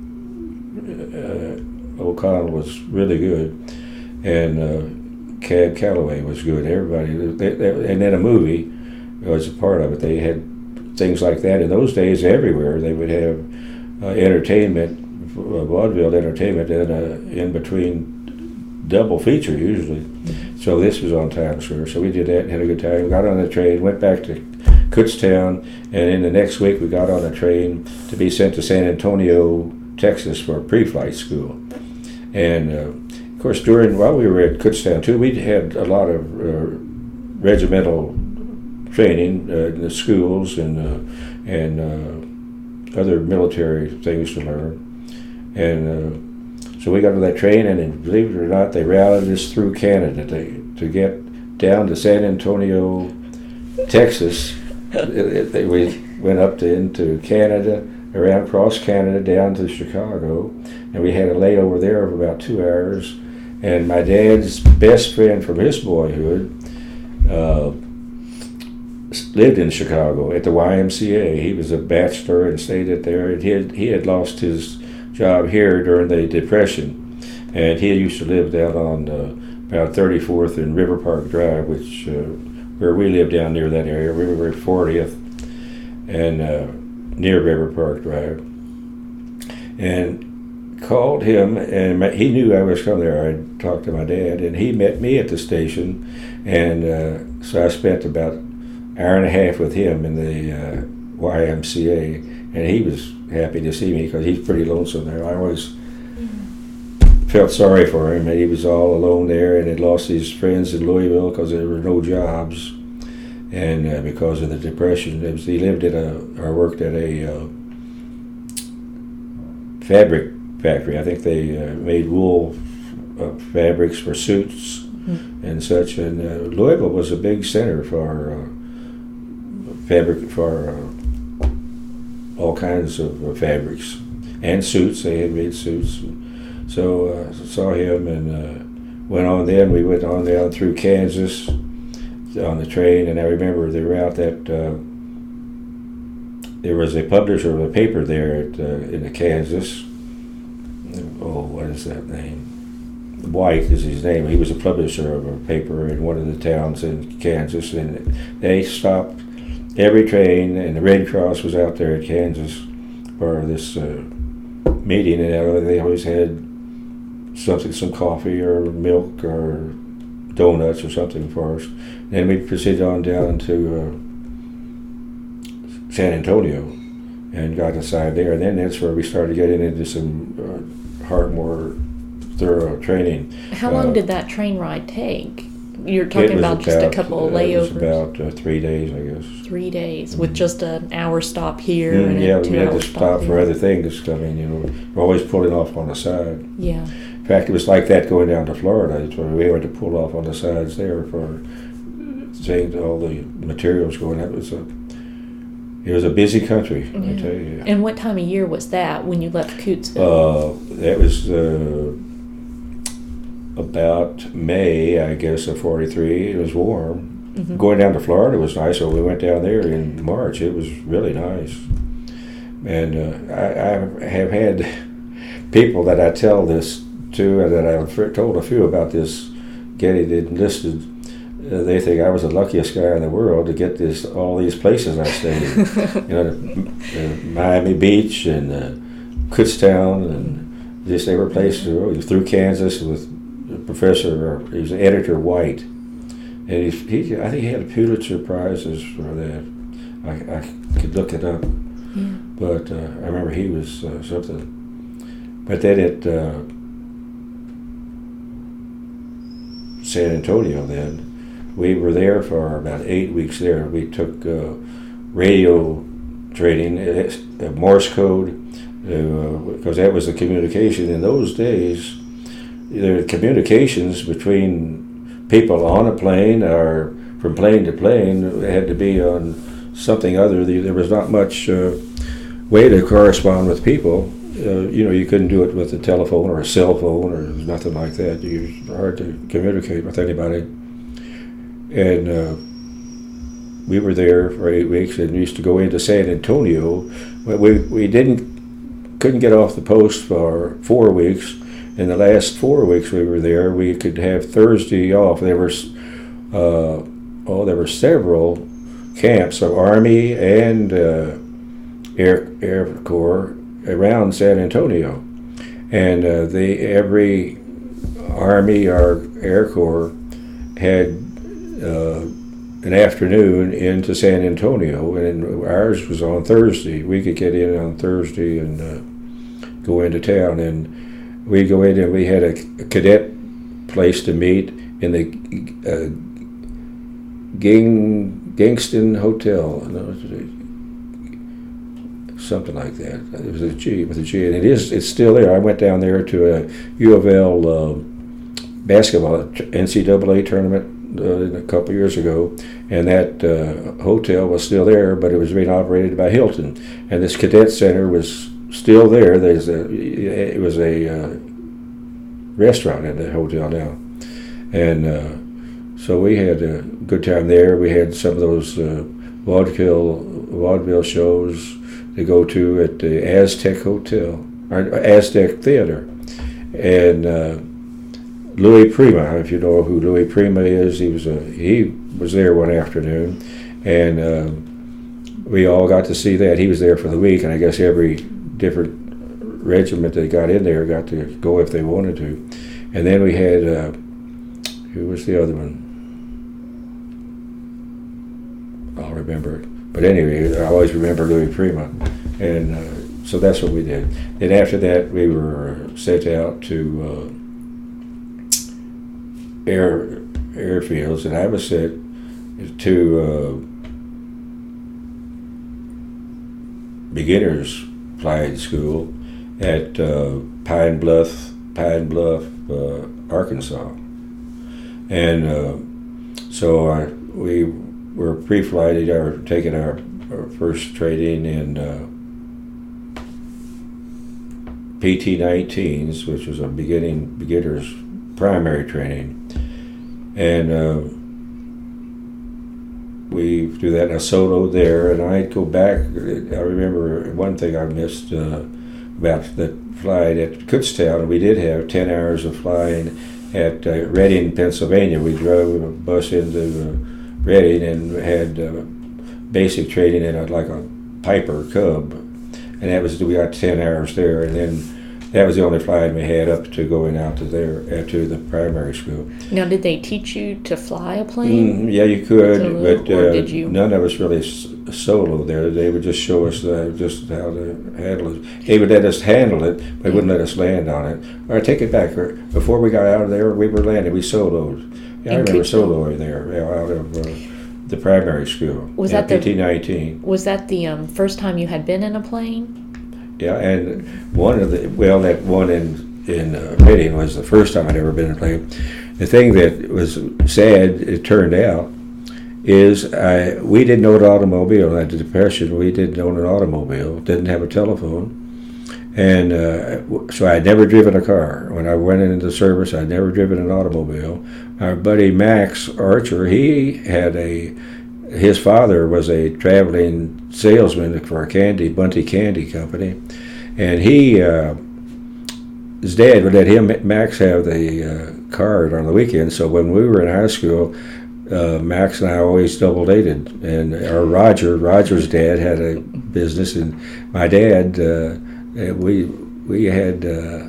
O'Connell was really good, and Cab Calloway was good. Everybody, and then a movie was a part of it. They had things like that in those days everywhere. They would have entertainment, vaudeville entertainment, and in between double feature usually. So this was on Times Square. So we did that, had a good time. Got on the train, went back to Kutztown, and in the next week we got on a train to be sent to San Antonio, Texas for pre-flight school. And of course, while we were at Kutztown too, we had a lot of regimental training in the schools and other military things to learn. And so we got on that train, and believe it or not, they routed us through Canada to get down to San Antonio, Texas. We went up into Canada, around across Canada, down to Chicago, and we had a layover there of about 2 hours. And my dad's best friend from his boyhood lived in Chicago at the YMCA. He was a bachelor and stayed at there. And he had lost his job here during the Depression, and he used to live down on about 34th and River Park Drive, which where we live down near that area, River 40th, and near River Park Drive. And called him, and he knew I was coming there. I talked to my dad, and he met me at the station, and so I spent about an hour and a half with him in the YMCA, and he was happy to see me because he's pretty lonesome there. I always felt sorry for him, and he was all alone there, and had lost his friends in Louisville because there were no jobs, and because of the Depression. He lived at or worked at a fabric factory. I think they made wool fabrics for suits and such. And Louisville was a big center for fabric, for all kinds of fabrics and suits. They had made suits. So saw him and went on. Then we went on down through Kansas on the train, and I remember the route that there was a publisher of a paper there in Kansas. Oh, what is that name? White is his name. He was a publisher of a paper in one of the towns in Kansas, and they stopped every train, and the Red Cross was out there at Kansas for this meeting, and they always had something, some coffee or milk or donuts or something for us. Then we proceeded on down to San Antonio and got inside there, and then that's where we started getting into some more thorough training. How long did that train ride take? You're talking about just a couple of layovers? It was about 3 days, I guess. 3 days, with just an hour stop here and yeah, a 2 we had hour to stop for here. other things coming, We're always pulling off on the side. Yeah. In fact, it was like that going down to Florida. It's where we had to pull off on the sides there for saying all the materials going up. It was a busy country, I tell you. And what time of year was that when you left Coatesville? That was about May, I guess, of '43. It was warm. Mm-hmm. Going down to Florida was nice, so we went down there in March. It was really nice. And I have had people that I tell this to, and that I've told a few about this getting enlisted. They think I was the luckiest guy in the world to get all these places I stayed in. Miami Beach and Kutztown, and they were places through Kansas with Professor, he was Editor White, and I think he had a Pulitzer Prizes for that. I could look it up, but I remember he was something. But then at San Antonio, then we were there for about 8 weeks. There, we took radio training, Morse code, because that was the communication in those days. The communications between people on a plane or from plane to plane had to be on something other. There was not much way to correspond with people. You couldn't do it with a telephone or a cell phone or nothing like that. It was hard to communicate with anybody. And we were there for 8 weeks and used to go into San Antonio. But we couldn't get off the post for 4 weeks. In the last 4 weeks we were there, we could have Thursday off. There were several camps of Army and Air Corps around San Antonio, and every Army or Air Corps had an afternoon into San Antonio, and ours was on Thursday. We could get in on Thursday and go into town, and we'd go in and we had a cadet place to meet in the Gangston Hotel, something like that. It was a G with a G, and it's still there. I went down there to a U of L basketball NCAA tournament a couple of years ago, and that hotel was still there, but it was being operated by Hilton, and this cadet center was still there. It was a restaurant at the hotel now, and so we had a good time there. We had some of those vaudeville shows to go to at the Aztec Hotel, or Aztec Theater, and Louis Prima. If you know who Louis Prima is, he was there one afternoon, and we all got to see that. He was there for the week, and I guess every different regiment that got in there got to go if they wanted to. And then we had who was the other one? I'll remember it. But anyway, I always remember Louis Prima. And so that's what we did. Then after that, we were sent out to airfields, and I was sent to beginners flying school at Pine Bluff, Arkansas. And so we were pre-flighted, or taking our first training in PT-19s, which was a beginner's primary training. And we do that in a solo there, and I'd go back. I remember one thing I missed about the flight at Kutztown. We did have 10 hours of flying at Reading, Pennsylvania. We drove a bus into Reading and had basic training in like a Piper Cub, and we got 10 hours there, and then that was the only flying we had up to going out to the primary school. Now, did they teach you to fly a plane? Yeah, you could, but did you? None of us really solo there. They would just show us just how to handle it. They would let us handle it, but they wouldn't let us land on it. Or I take it back. Before we got out of there, we were landing. We soloed. Yeah, I remember soloing there out of the primary school. Was that PT-19? Was that the first time you had been in a plane? Yeah, and that one in Reading was the first time I'd ever been in a plane. The thing that was sad, it turned out, is we didn't own an automobile. At the Depression, we didn't own an automobile, didn't have a telephone, and so I'd never driven a car. When I went into the service, I'd never driven an automobile. Our buddy Max Archer, his father was a traveling salesman for a Bunty Candy Company, and his dad would let Max have the card on the weekend. So when we were in high school, Max and I always double dated, and Roger's dad had a business, and my dad, we had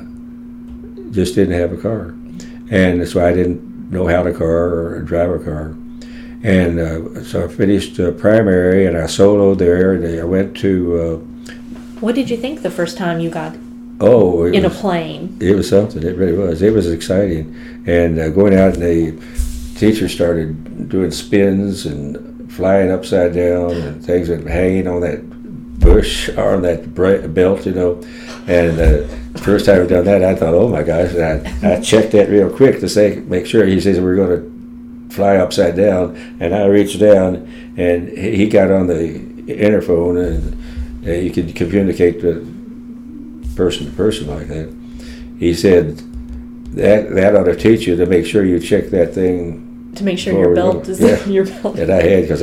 just didn't have a car, and so I didn't know how to drive a car. And so I finished primary, and I soloed there, and I went to... what did you think the first time you got in a plane? It was something. It really was. It was exciting. And going out, and the teacher started doing spins and flying upside down and things, and hanging on that bush or on that belt, And the first time I'd done that, I thought, oh my gosh. And I checked that real quick to make sure. He says, we're going to fly upside down, and I reached down, and he got on the interphone, and you could communicate person to person like that. He said that ought to teach you to make sure you check that thing to make sure your belt is your belt. And I had, because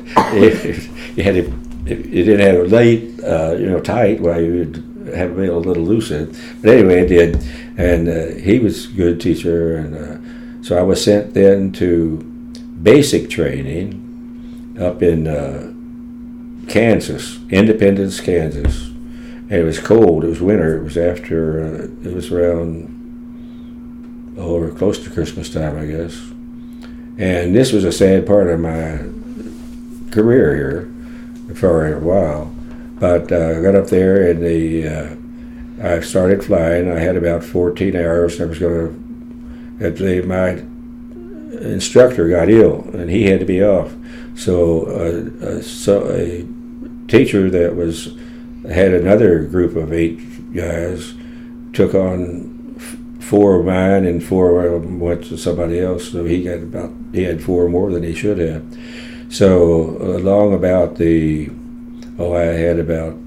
you didn't have it late, tight, while you would have it a little loose in it. But anyway, it did, and he was a good teacher, and. So I was sent then to basic training up in Kansas, Independence, Kansas. And it was cold. It was winter. It was it was around, close to Christmas time, I guess. And this was a sad part of my career here for a while. But I got up there, and I started flying. I had about 14 hours, and I was going to... my instructor got ill, and he had to be off. So a teacher that had another group of 8 guys took on 4 of mine, and 4 of them went to somebody else. So he had 4 more than he should have. So along about I had about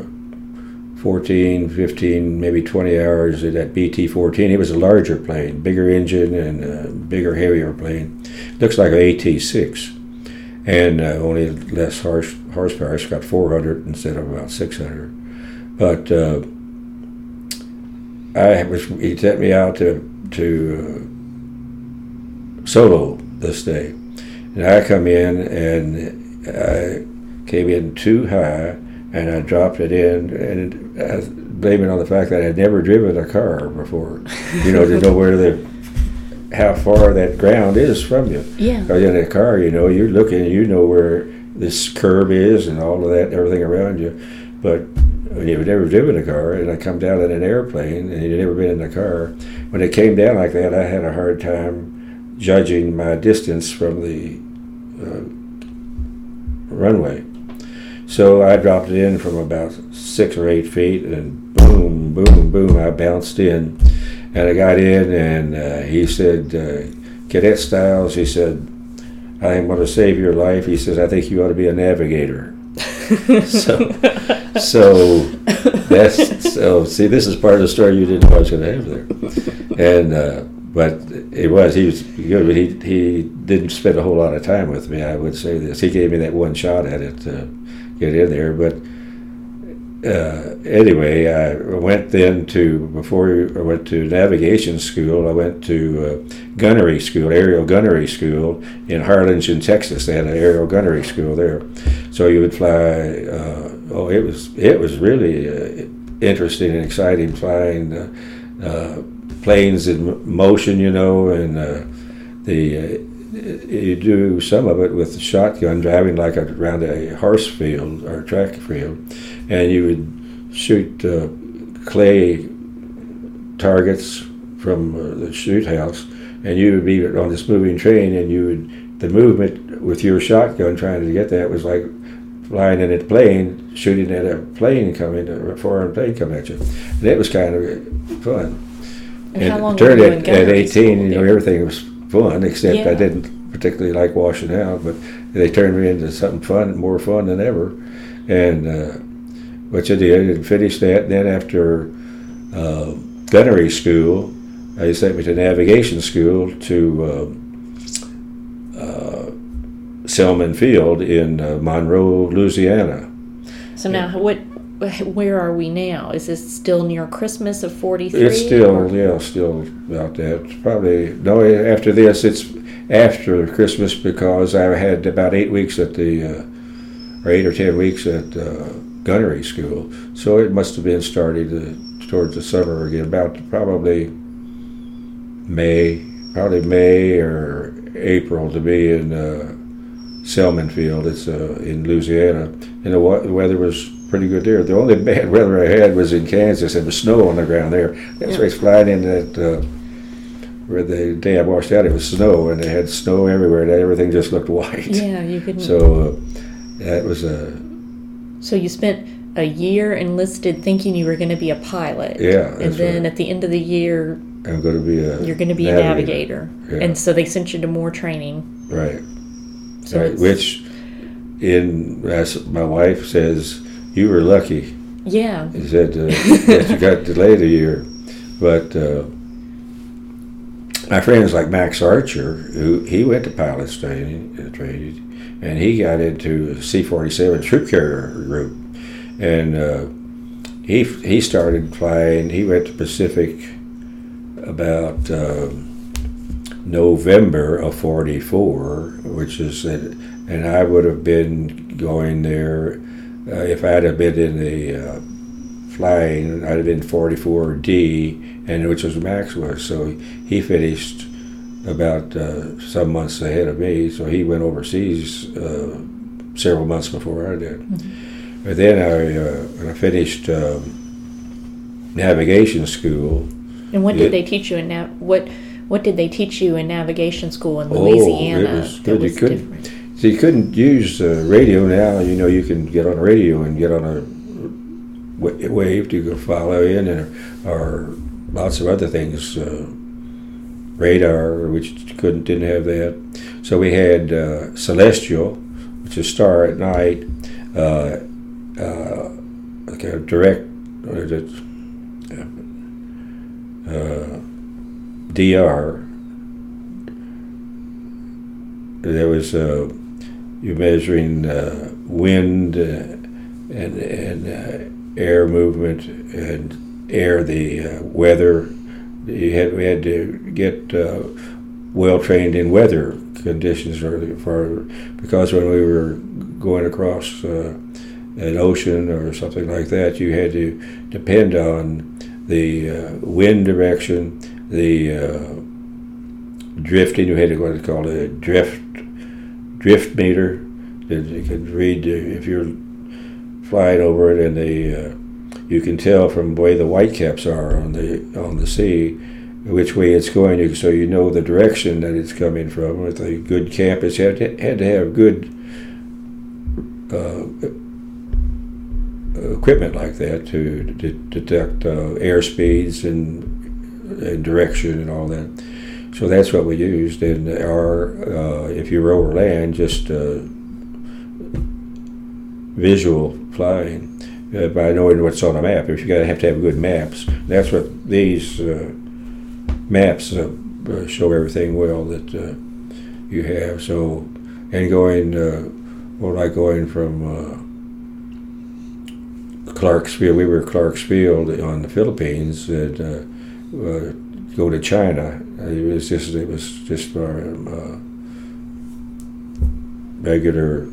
14, 15, maybe 20 hours at that BT-14. It was a larger plane, bigger engine and a bigger, heavier plane. Looks like an AT-6, and only less horsepower. It's got 400 instead of about 600. But he sent me out to solo this day, and I come in and I came in too high, and I dropped it in, and I was blaming on the fact that I'd never driven a car before, to know how far that ground is from you. Yeah. Because in a car, you're looking, you know where this curb is and all of that, everything around you. But when you've never driven a car, and I come down in an airplane, and you've never been in a car, when it came down like that, I had a hard time judging my distance from the runway. So I dropped it in from about 6 or 8 feet, and boom, boom, boom, I bounced in. And I got in, and he said, Cadet Stiles, he said, I'm going to save your life. He says, I think you ought to be a navigator. so see, this is part of the story you didn't know I was going to have there. And but he was good, but he didn't spend a whole lot of time with me, I would say this. He gave me that one shot at it to get in there, but anyway, I went then before I went to navigation school, I went to gunnery school, aerial gunnery school in Harlingen, Texas. They had an aerial gunnery school there. So you would fly, it was really interesting and exciting flying planes in motion, and you do some of it with shotgun, driving like around a horse field or track field, and you would shoot clay targets from the shoot house, and you would be on this moving train, and the movement with your shotgun trying to get that was like flying in a plane, shooting at a plane coming, a foreign plane coming at you, and it was kind of fun. And how long it turned were you in at gunnery 18, school? everything was fun, except Yeah. I didn't particularly like washing out, but they turned me into something fun, more fun than ever. And which I did, and finished that. And then after gunnery school, they sent me to navigation school to Selman Field in Monroe, Louisiana. So now, where are we now? Is this still near Christmas of 43? It's still about that. Probably, no, after this, it's after Christmas, because I had about 8 weeks or 8 or 10 weeks at gunnery school. So it must have been starting towards the summer again, about probably May or April to be in Selman Field. It's in Louisiana, and the weather was pretty good there. The only bad weather I had was in Kansas. There was snow on the ground there. That's why it's flying in that. Where the day I washed out, it was snow, and they had snow everywhere, and everything just looked white. Yeah, you couldn't. So that was So you spent a year enlisted thinking you were going to be a pilot. Yeah, and then at the end of the year, I'm going to be you're going to be a navigator. Yeah. And so they sent you to more training. Right. So right. Which, as my wife says, you were lucky. Yeah. He said that you got delayed a year, but my friends like Max Archer, he went to pilot's training, and he got into C-47 troop carrier group, and he started flying. He went to Pacific about November of 44, which is, and I would have been going there if I'd have been in the flying. I'd have been 44D, and which was Max was. So he finished about some months ahead of me. So he went overseas several months before I did. Mm-hmm. But then when I finished navigation school. And what did they teach you in what did they teach you in navigation school in Louisiana? It was good. You couldn't use radio now. You can get on a radio and get on a wave to go follow in, or lots of other things, radar, which didn't have that. So we had celestial, which is star at night, like a direct, DR. There was you're measuring wind and air movement and the weather. We had to get well trained in weather conditions because when we were going across an ocean or something like that, you had to depend on the wind direction, the drifting. You had to what they call a drift meter that you could read if you're flying over it, and you can tell from the way the whitecaps are on the sea which way it's going, so you know the direction that it's coming from. With a good compass, you had to have good equipment like that to detect airspeeds and direction and all that. So that's what we used. And if you were over land, just visual flying by knowing what's on a map. If you have to have good maps, that's what these maps show everything well that you have. So, and going from Clarksville, we were Clarksville on the Philippines, and go to China. It was just regular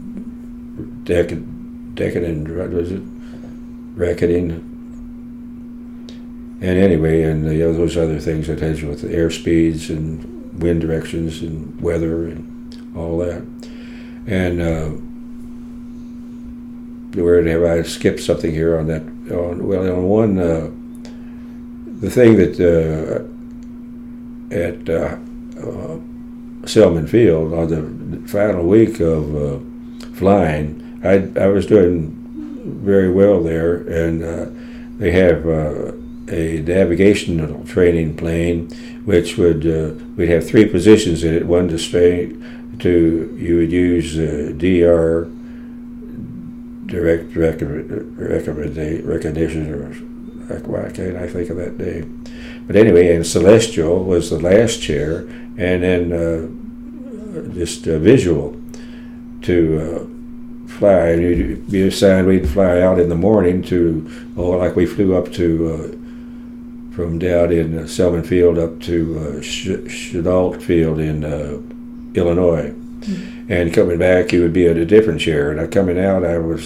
decadent, what was it? Racketing. And anyway, and those other things that has with the airspeeds and wind directions and weather and all that. And where have I skipped something here on that? On one, the thing that at Selman Field on the final week of flying, I was doing very well there, and they have a navigational training plane, which would we'd have three positions in it. One to you would use DR, direct recognition, or why can't I think of that name? But anyway, and celestial was the last chair, and then just visual to fly. And you'd be assigned, we'd fly out in the morning like we flew up to from down in Selman Field up to Chenault Field in Illinois. Mm-hmm. And coming back, you would be at a different chair. And coming out, I was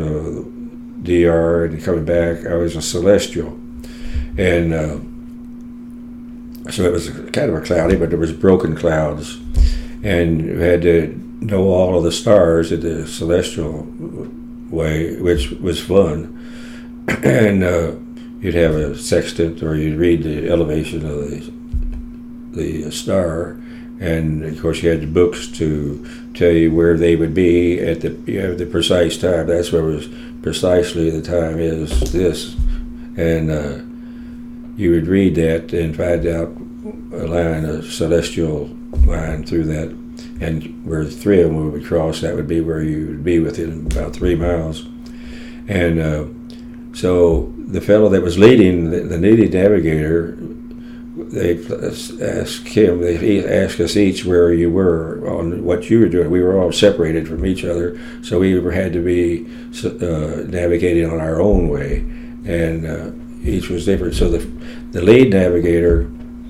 DR, and coming back, I was a celestial. And so it was kind of a cloudy, but there was broken clouds. And you had to know all of the stars in the celestial way, which was fun. And you'd have a sextant, or you'd read the elevation of the star, and of course you had the books to tell you where they would be at the precise time. That's where it was precisely the time is this, and you would read that and find out a celestial line through that, and where three of them would cross, that would be where you would be within about 3 miles. And so the fellow that was leading the leading navigator, they asked us each where you were on what you were doing. We were all separated from each other, so we had to be navigating on our own way, and each was different. So the lead navigator,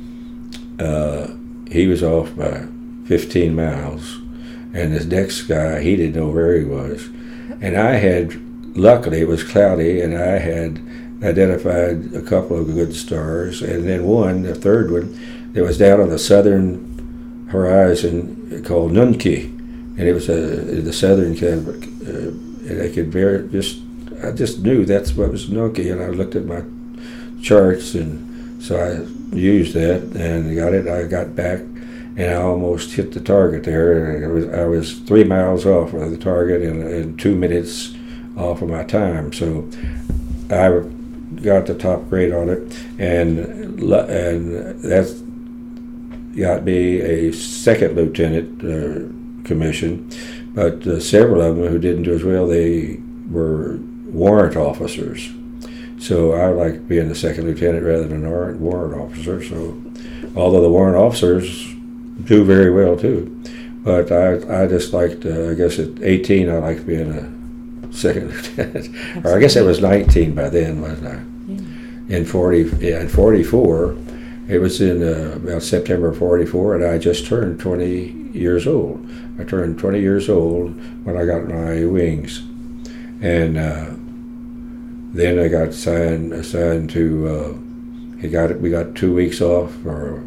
he was off by 15 miles, and this next guy, he didn't know where he was. And I had, luckily it was cloudy, and I had identified a couple of good stars, and then the third one, that was down on the southern horizon called Nunki, and it was the southern kind of, and I just knew that's what was Nunki, and I looked at my charts, and so I used that and got it. I got back, and I almost hit the target there. I was 3 miles off of the target and 2 minutes off of my time. So I got the top grade on it, and that's got me a second lieutenant commission. But several of them who didn't do as well, they were warrant officers. So I liked being the second lieutenant rather than a warrant officer. So, although the warrant officers do very well too, but I just liked. I guess at 18, I liked being a second lieutenant. Or I guess I was 19 by then, wasn't I? Yeah. In 44, it was in about September 44, and I just turned 20 years old. I turned 20 years old when I got my wings, and then I got assigned to. We got 2 weeks off for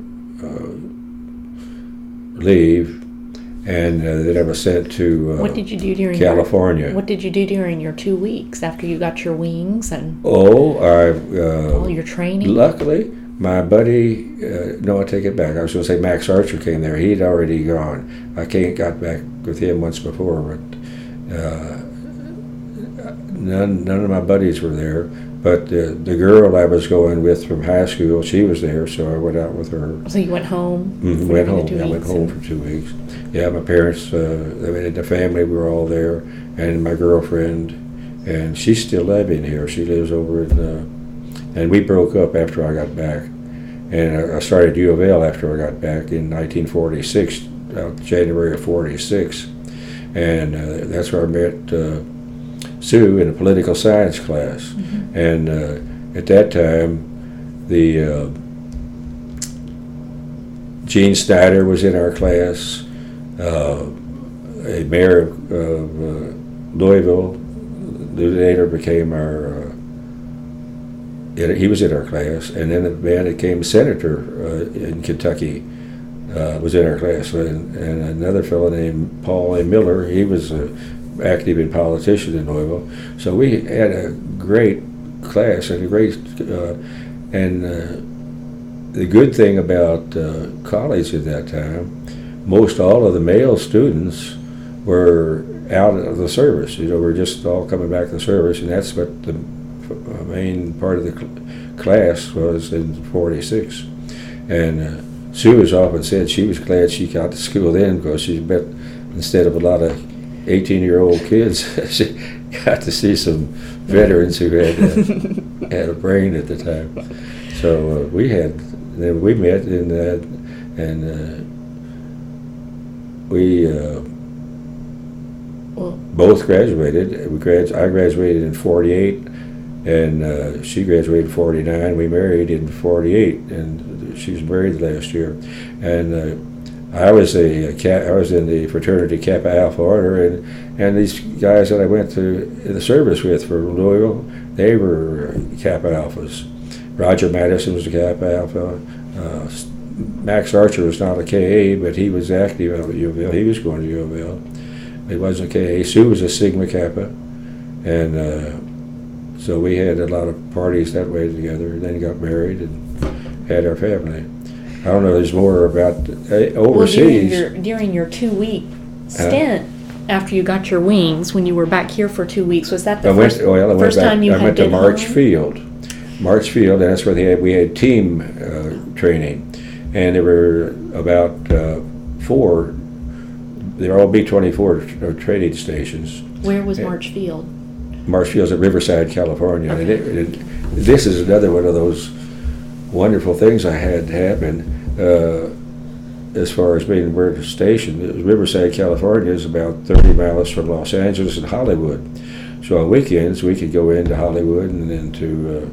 leave, and then I was sent to what did you do during California. What did you do during your 2 weeks after you got your wings and all your training? Luckily, my buddy, no, I take it back. I was going to say Max Archer came there. He'd already gone. I got back with him once before, but none of my buddies were there. But the girl I was going with from high school, she was there, so I went out with her. So you went home? Mm-hmm, went home. I went home for 2 weeks. Yeah, my parents, the family were all there, and my girlfriend, and she's still living here. She lives over in, and we broke up after I got back. And I started U of L after I got back in 1946, January of 46. And that's where I met Sue in a political science class. Mm-hmm. And at that time, the Gene Snyder was in our class. A mayor of Louisville, who later became our. He was in our class, and then the man that became senator in Kentucky was in our class, and another fellow named Paul A. Miller. He was active in politicians in Louisville. So we had a great class and a great, the good thing about college at that time, most all of the male students were out of the service. We're just all coming back to the service, and that's what the main part of the class was in 46. And Sue has often said she was glad she got to school then, because she bet instead of a lot of 18-year-old kids, she got to see some veterans who had a brain at the time. So we met in that, and we both graduated. I graduated in 48, and she graduated in 49. We married in 48, and she was married last year. And I was in the fraternity Kappa Alpha Order, and these guys that I went to the service with from Louisville, they were Kappa Alphas. Roger Madison was a Kappa Alpha. Max Archer was not a KA, but he was active at U of L. He was going to U of L. He wasn't a KA. Sue was a Sigma Kappa, and so we had a lot of parties that way together, and then got married and had our family. I don't know. There's more about overseas. Well, during your 2 week stint after you got your wings, when you were back here for 2 weeks, was that the first time you had been home? I went to March Field, and that's where we had team training, and there were about 4. There were all B-24 training stations. Where was March Field? March Field's at Riverside, California. Okay. And this is another one of those wonderful things I had happen. As far as being where the station, Riverside, California is about 30 miles from Los Angeles and Hollywood. So on weekends we could go into Hollywood and into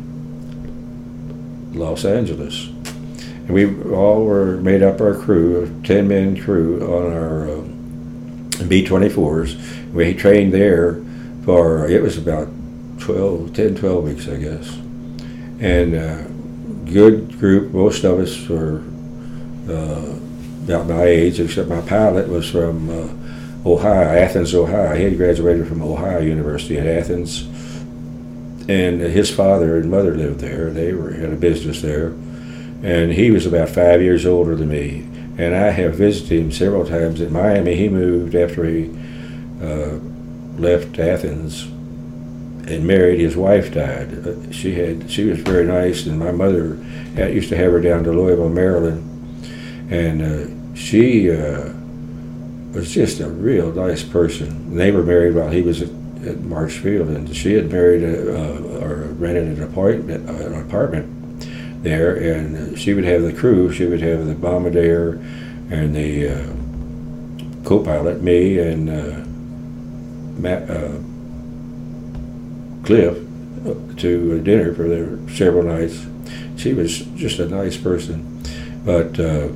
Los Angeles. And we all made up our crew, a 10-man crew on our B-24s. We trained there for, it was about 12 weeks, I guess. And good group. Most of us were about my age, except my pilot was from Ohio, Athens, Ohio. He had graduated from Ohio University in Athens, and his father and mother lived there. They had a business there, and he was about 5 years older than me. And I have visited him several times in Miami. He moved after he left Athens, and married. His wife died. She was very nice, and my mother used to have her down to Louisville, Maryland, and she was just a real nice person. And they were married while he was at Marshfield, and she had married or rented an apartment there, and she would have the crew. She would have the bombardier and the co-pilot, me, and Cliff, to dinner for their several nights. She was just a nice person. But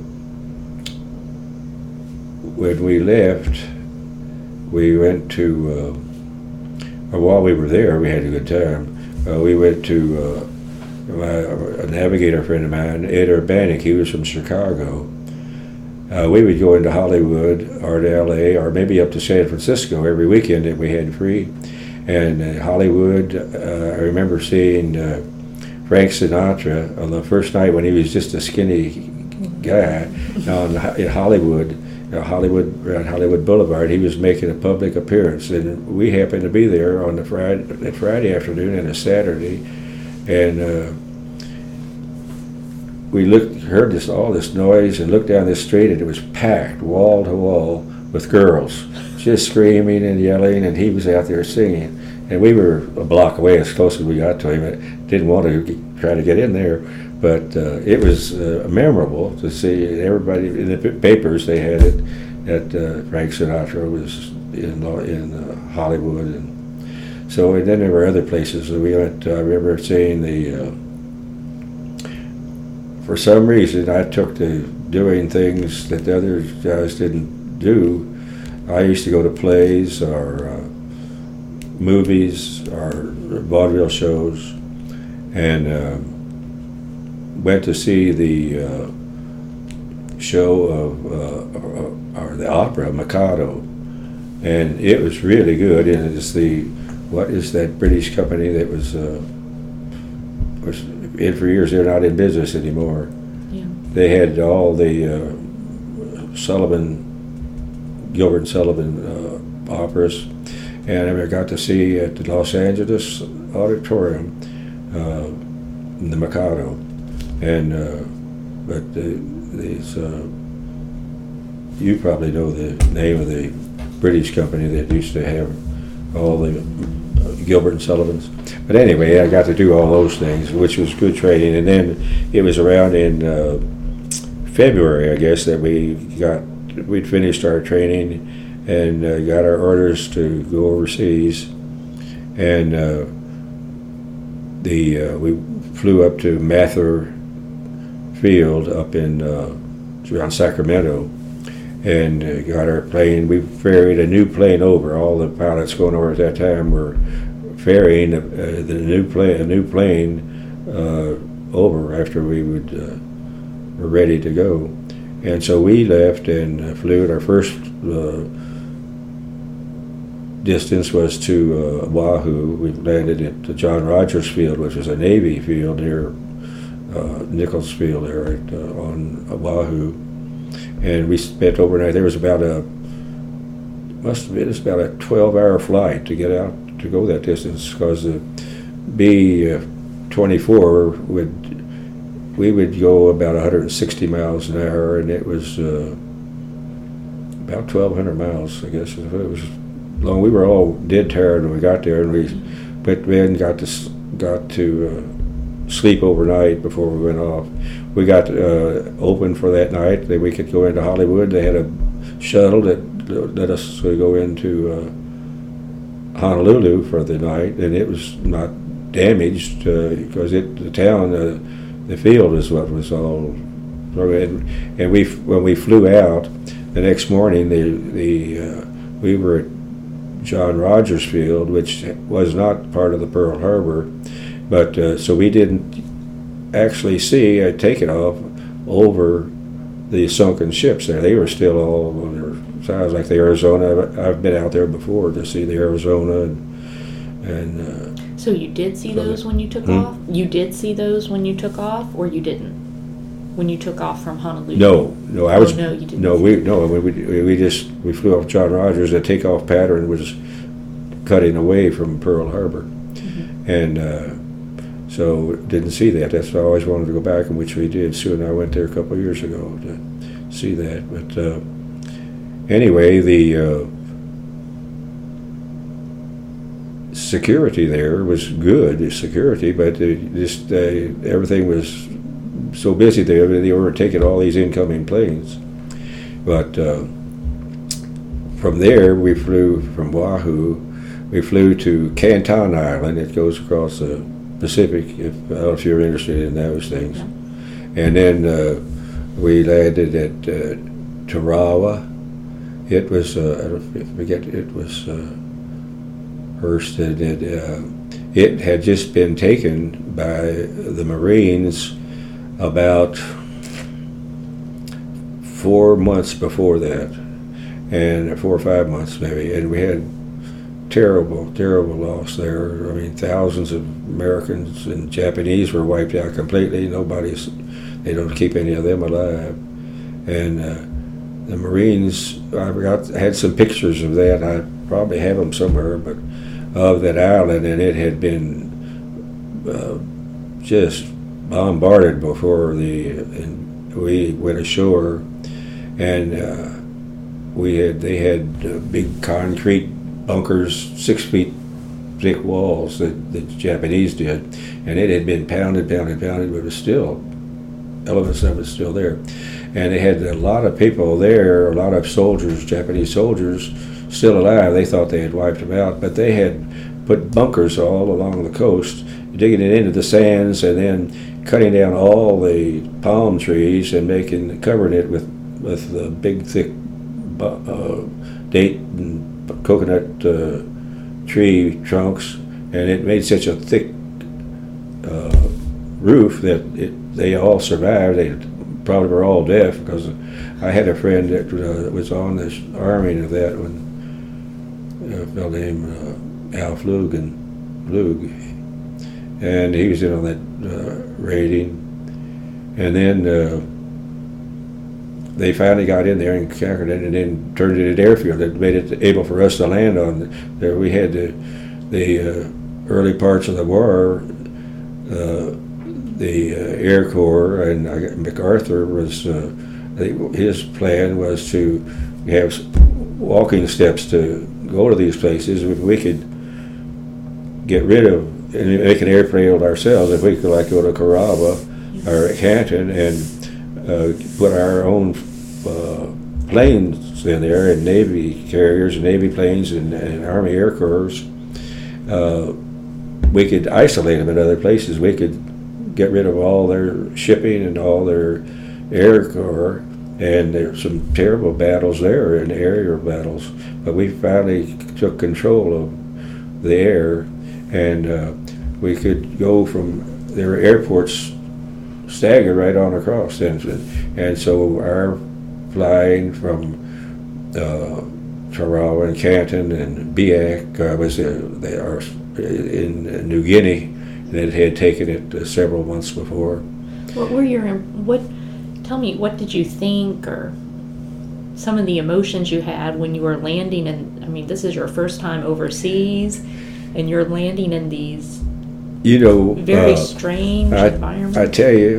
when we left, we went to, while we were there, we had a good time. We went to a navigator friend of mine, Ed Urbanik. He was from Chicago. We would go into Hollywood or to LA or maybe up to San Francisco every weekend that we had free. And Hollywood, I remember seeing Frank Sinatra on the first night when he was just a skinny guy in Hollywood, around Hollywood Boulevard. He was making a public appearance, and we happened to be there on that Friday afternoon and a Saturday, and we heard all this noise and looked down this street, and it was packed wall to wall with girls, just screaming and yelling, and he was out there singing. And we were a block away, as close as we got to him. I didn't want to try to get in there, but it was memorable to see everybody in the papers. They had it that Frank Sinatra was in Hollywood, and so. And then there were other places that we went. I remember seeing for some reason, I took to doing things that the other guys didn't do. I used to go to plays or movies or vaudeville shows, and went to see the show of or the opera Mikado, and it was really good. And it's what is that British company that was in for years? They're not in business anymore. Yeah. They had all the Gilbert and Sullivan operas. And I got to see at the Los Angeles Auditorium the Mikado, and but you probably know the name of the British company that used to have all the Gilbert and Sullivans. But anyway, I got to do all those things, which was good training. And then it was around in February, I guess, that we'd finished our training and got our orders to go overseas, and we flew up to Mather Field up in around Sacramento, and got our plane. We ferried a new plane over. All the pilots going over at that time were ferrying a new plane over after we were ready to go, and so we left and flew. At our first distance was to Oahu. We landed at the John Rogers Field, which is a Navy field near Nichols Field there on Oahu, and we spent overnight. There was about a 12-hour flight to get out to go that distance, because the B-24 we would go about 160 miles an hour, and it was about 1,200 miles, I guess. It was long. We were all dead tired when we got there, and we got to sleep overnight before we went off. We got open for that night that we could go into Hollywood. They had a shuttle that let us go into Honolulu for the night, and it was not damaged because the field is what was all. And when we flew out the next morning, we were at John Rogers Field, which was not part of the Pearl Harbor, but so we didn't actually see a takeoff over the sunken ships there. They were still all on their sides, like the Arizona. I've been out there before to see the Arizona, and so you did see those when you took off? You did see those when you took off, or you didn't? When you took off from Honolulu? No, I was. No, you didn't. No, we flew off John Rogers. The takeoff pattern was cutting away from Pearl Harbor, and so didn't see that. That's why I always wanted to go back, and which we did. Sue and I went there a couple of years ago to see that. But anyway, the security there was good, security, but just everything was so busy there. They were taking all these incoming planes. But from there, we flew from Oahu. We flew to Canton Island. It goes across the Pacific. I don't know if you're interested in those things. And then we landed at Tarawa. It was I forget. It was Hearst, and it had just been taken by the Marines about 4 months before that, and 4 or 5 months maybe, and we had terrible loss there. I mean, thousands of Americans and Japanese were wiped out completely. They don't keep any of them alive. And the Marines, I had some pictures of that. I probably have them somewhere, but of that island, and it had been just bombarded before and we went ashore, and they had big concrete bunkers, 6 feet thick walls that the Japanese did, and it had been pounded, but it was still, elements of it still there. And they had a lot of people there, a lot of soldiers, Japanese soldiers, still alive. They thought they had wiped them out, but they had put bunkers all along the coast, digging it into the sands, and then cutting down all the palm trees and covering it with big thick date and coconut tree trunks, and it made such a thick roof that they all survived. They probably were all deaf, because I had a friend that was on this arming of that one, a fellow named Al Flug, and he was in on that raiding, and then they finally got in there and conquered it, and then turned it into an airfield that made it able for us to land on. There we had the early parts of the war. The Air Corps and MacArthur was his plan was to have walking steps to go to these places. If we could get rid of and make an airfield ourselves, if we could go to Carraba or Canton and put our own planes in there, and Navy carriers and Navy planes and Army Air Corps, we could isolate them in other places. We could get rid of all their shipping and all their Air Corps, and there's some terrible battles there and aerial battles. But we finally took control of the air, and we could go from their airports staggered right on across. And so our flying from Tarawa and Canton and Biak was in New Guinea, and it had taken it several months before. Tell me, what did you think, or some of the emotions you had when you were landing? And I mean, this is your first time overseas, and you're landing in these very strange environments. I tell you,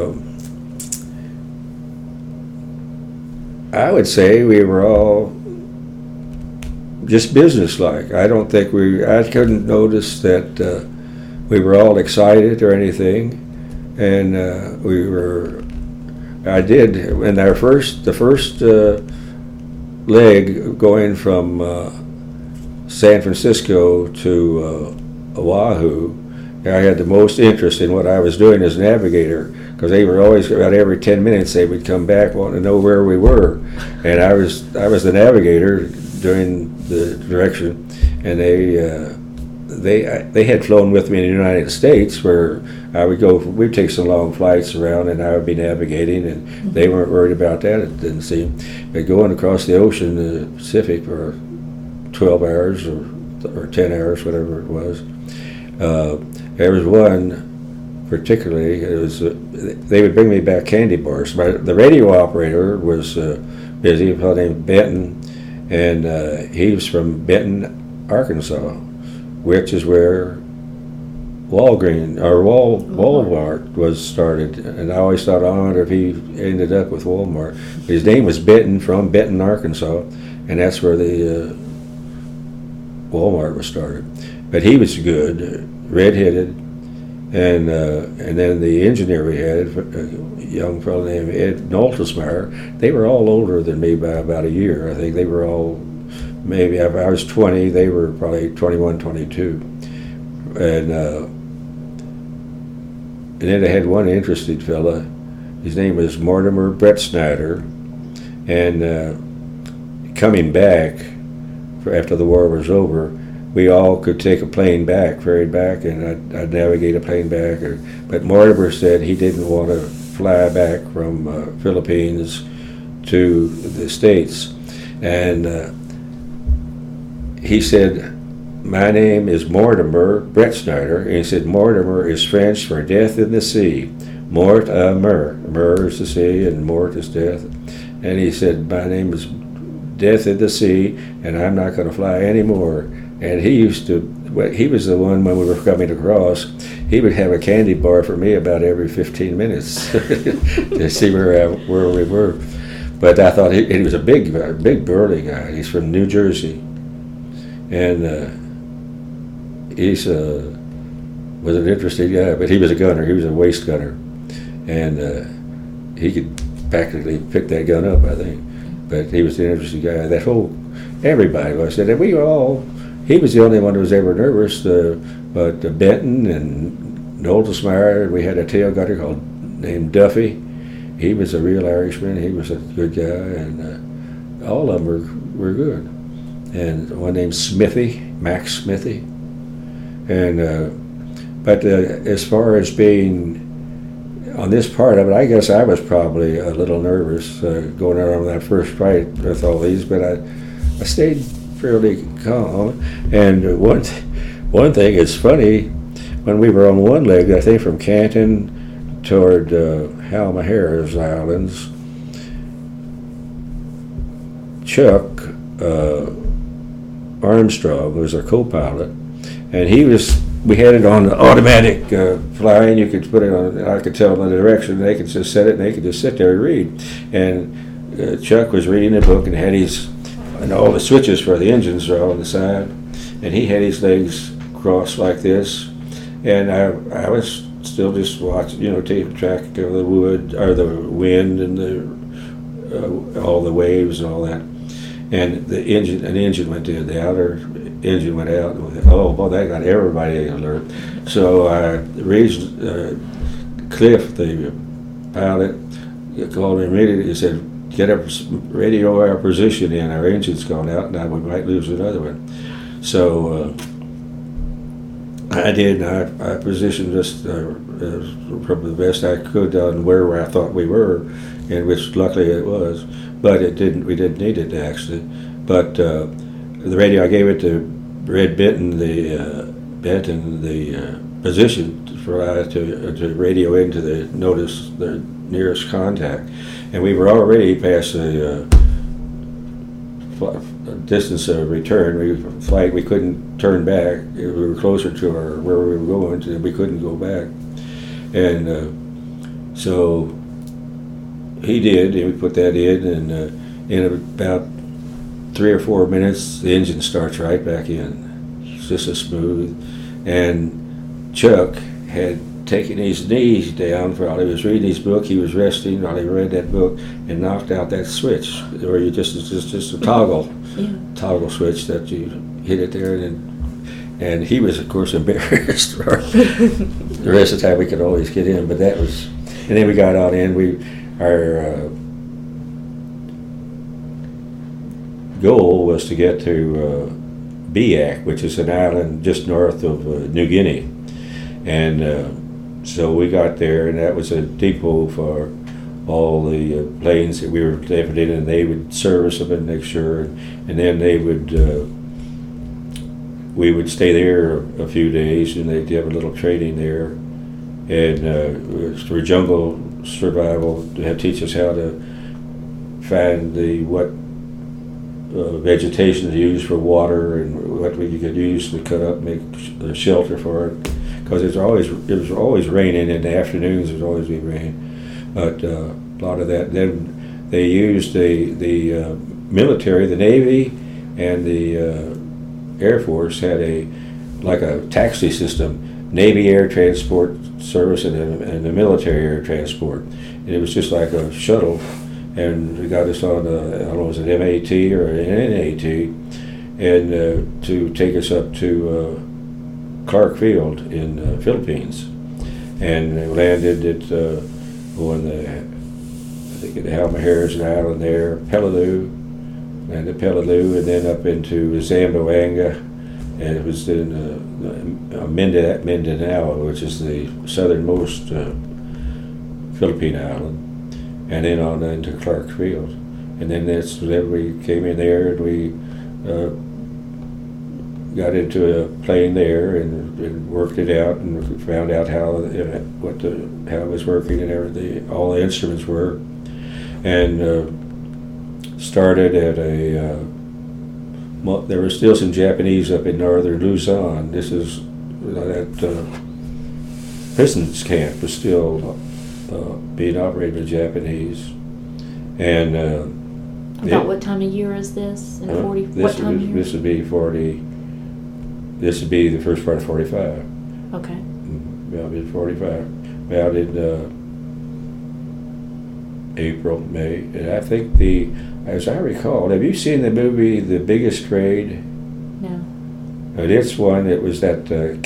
I would say we were all just businesslike. I don't think I couldn't notice that we were all excited or anything, and I did, in the first leg going from San Francisco to Oahu, I had the most interest in what I was doing as navigator, because they were always, about every 10 minutes, they would come back wanting to know where we were, and I was the navigator doing the direction, and they had flown with me in the United States, where I would go. We'd take some long flights around, and I would be navigating, and they weren't worried about that. It didn't seem. But going across the ocean, the Pacific, for 12 hours or 10 hours, whatever it was. There was one particularly. They would bring me back candy bars. But the radio operator was busy. A fellow named Benton, and he was from Benton, Arkansas, which is where Walmart was started, and I always thought, I wonder if he ended up with Walmart. His name was Benton, from Benton, Arkansas, and that's where the Walmart was started. But he was good, red-headed, and then the engineer we had, a young fellow named Ed Noltesmeyer, they were all older than me by about a year. I think they were all, maybe if I was 20, they were probably 21, 22. And then I had one interesting fella. His name was Mortimer Brett Snyder, and coming back after the war was over, we all could take a plane back, ferried back, and I'd navigate a plane back. But Mortimer said he didn't want to fly back from Philippines to the States, and he said, my name is Mortimer Brett Snyder, and he said Mortimer is French for death in the sea. Mort mer. Mer is the sea, and mort is death. And he said, my name is death in the sea, and I'm not going to fly anymore. And he used to, he was the one when we were coming across, he would have a candy bar for me about every 15 minutes to see where we were. But I thought he was a big burly guy. He's from New Jersey. And he's was an interesting guy, but he was a gunner. He was a waist gunner, and he could practically pick that gun up, I think. But he was an interesting guy. That whole everybody was, and we were all. He was the only one who was ever nervous. But Benton and Noltesmeyer, we had a tail gunner named Duffy. He was a real Irishman. He was a good guy, and all of them were good. And one named Smithy, Max Smithy. And but as far as being on this part of it, I guess I was probably a little nervous going out on that first flight with all these, but I stayed fairly calm. And one thing, it's funny, when we were on one leg, I think from Canton toward Halmaheras Islands, Chuck Armstrong was our co-pilot, and we had it on automatic flying. You could put it on, I could tell them the direction, they could just set it, and they could just sit there and read. And Chuck was reading the book and had and all the switches for the engines are on the side, and he had his legs crossed like this, and I was still just watching, taking track of the wood, or the wind, and all the waves and all that. And an engine went in, the outer engine went out. Oh, boy, that got everybody alert. So I raised Cliff, the pilot, called me immediately. He said, get a radio our position in. Our engine's gone out, and we might lose another one. So I did. I positioned us from the best I could on where I thought we were, and which luckily it was. But we didn't need it actually. But the radio, I gave it to Red Benton, the position for to radio into the nearest contact, and we were already past the distance of return. We couldn't turn back. We were closer to where we were going, and we couldn't go back. And so he did, and we put that in, and in about 3 or 4 minutes, the engine starts right back in. It's just as smooth. And Chuck had taken his knees down while he was reading his book. He was resting while he read that book, and knocked out that switch, where you just a toggle switch that you hit it there, and he was, of course, embarrassed. The rest of the time we could always get in, but that was, and then we got on in. Our goal was to get to Biak, which is an island just north of New Guinea, and so we got there, and that was a depot for all the planes that we were taking in, and they would service them and make sure, and then we would stay there a few days, and they'd have a little training there, and for jungle survival, to teach us how to find what vegetation to use for water, and what you could use to cut up, make a shelter for it. because it was always raining in the afternoons. It would always be rain, but a lot of that. Then they used the military, the Navy, and the Air Force had like a taxi system, Navy Air Transport Service and the military air transport. And it was just like a shuttle, and we got us on I don't know, was it MAT or an NAT, and to take us up to Clark Field in the Philippines, and we landed at I think at Halmaheras Island there, Peleliu, landed Peleliu, and then up into Zamboanga, and it was in Mindanao, which is the southernmost Philippine island, and then on into Clark Field, and then then we came in there and we got into a plane there and worked it out and found out how it was working and everything, all the instruments were, and started at there were still some Japanese up in northern Luzon. This is that prisoners camp was still being operated by Japanese, and about what time of year is this? In 40? What time of year? This would be 40. This would be the first part of 45. Okay. About in 45. About in April, May, and I think as I recall, have you seen the movie The Biggest Raid? No. It's one. It was that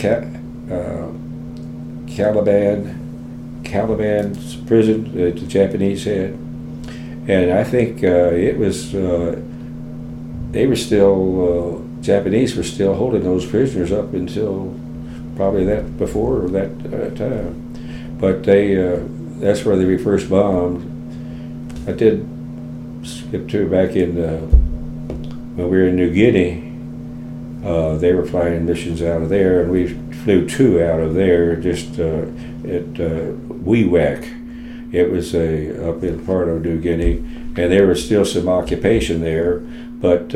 Caliban's prison that the Japanese had, and I think it was they were still Japanese were still holding those prisoners up until probably before that time, but that's where they were first bombed. I did skip to back in when we were in New Guinea. They were flying missions out of there, and we flew 2 out of there just at Wewak. It was up in part of New Guinea, and there was still some occupation there, but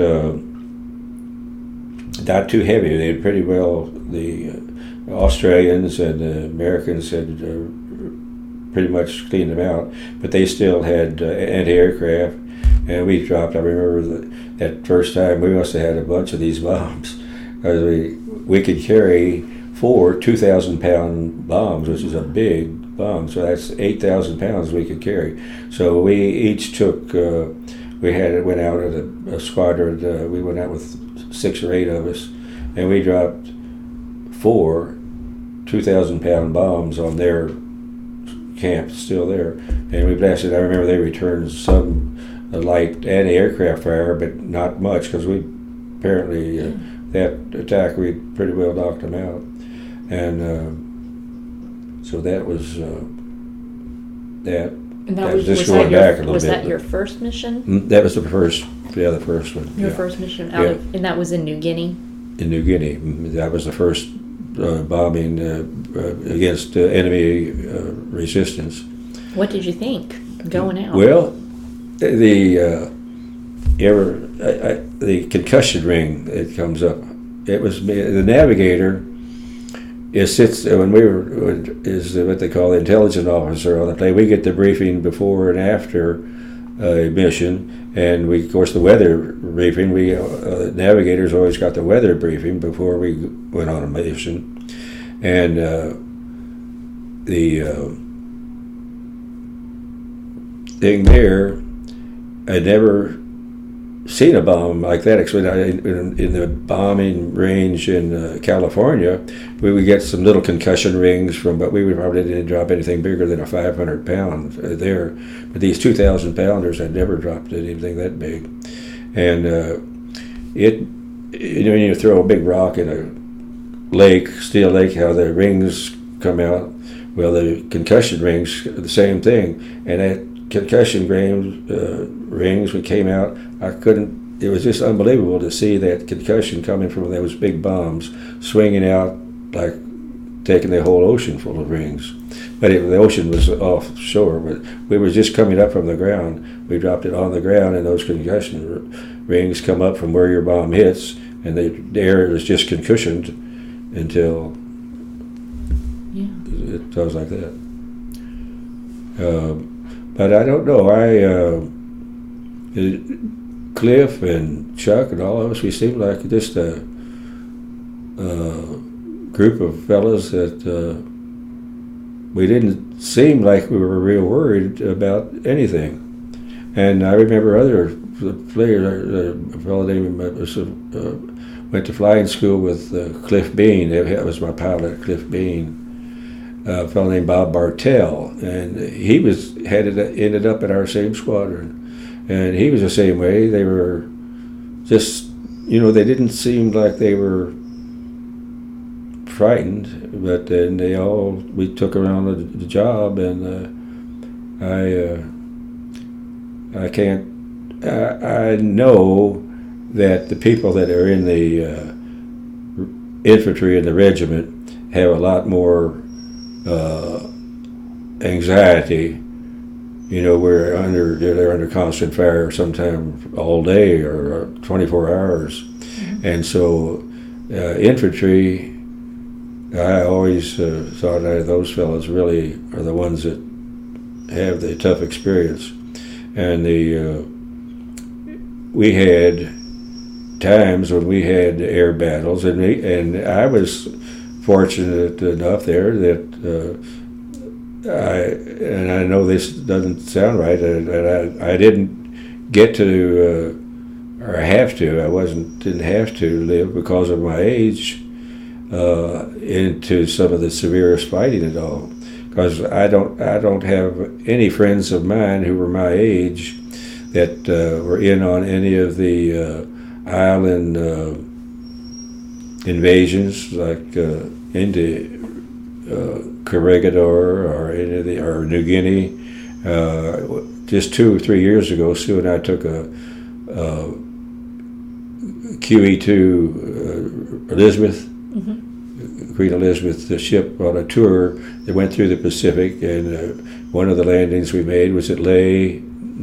not too heavy. They had pretty well, the Australians and the Americans had pretty much cleaned them out, but they still had anti-aircraft, and we dropped. I remember that first time we must have had a bunch of these bombs, because we could carry 4 2,000-pound bombs, which is a big bomb. So that's 8,000 pounds we could carry. So we each took. Went out at a squadron. We went out with 6 or 8 of us, and we dropped 4 2,000-pound bombs on their camp, still there, and we blasted. I remember they returned some light anti-aircraft fire, but not much, because we apparently that attack we pretty well knocked them out, and so that was that. And that was just going back a little bit. Was that your first mission? That was the first one. Your first mission and that was in New Guinea. In New Guinea, that was the first bombing against enemy resistance. What did you think going out? Well, the concussion ring that comes up. It was the navigator. Is what they call the intelligence officer on the plane. We get the briefing before and after a mission, and of course the weather briefing. We navigators always got the weather briefing before we went on a mission, and the thing there, I'd never seen a bomb like that. In the bombing range in California, we would get some little concussion rings but we probably didn't drop anything bigger than a 500 pound there. But these 2,000 pounders, I'd never dropped anything that big. And when you throw a big rock in a lake, steel lake, how the rings come out. Well, the concussion rings, the same thing. And that concussion rings, we came out, it was just unbelievable to see that concussion coming from those big bombs, swinging out like taking the whole ocean full of rings. But the ocean was offshore, but we were just coming up from the ground. We dropped it on the ground, and those concussion rings come up from where your bomb hits, and the air is just concussioned until Yeah. It goes like that. But I don't know. Cliff and Chuck and all of us, we seemed like just a group of fellas that we didn't seem like we were real worried about anything. And I remember other players, a fellow named went to flying school with Cliff Bean. That was my pilot, Cliff Bean. A fellow named Bob Bartell, and he ended up in our same squadron, and he was the same way. They were just, they didn't seem like they were frightened, but then we took around the job, and I know that the people that are in the infantry and the regiment have a lot more anxiety, where they're under constant fire sometime all day or 24 hours. Mm-hmm. And so infantry, I always thought that those fellows really are the ones that have the tough experience. And we had times when we had air battles, and I was fortunate enough there that I know this doesn't sound right, I didn't get to or have to. Didn't have to live because of my age into some of the severest fighting at all. Because I don't have any friends of mine who were my age that were in on any of the island invasions, like into Corregidor or New Guinea. Just 2 or 3 years ago, Sue and I took a QE2 Elizabeth, mm-hmm. Queen Elizabeth, the ship, on a tour that went through the Pacific, and one of the landings we made was at Lae,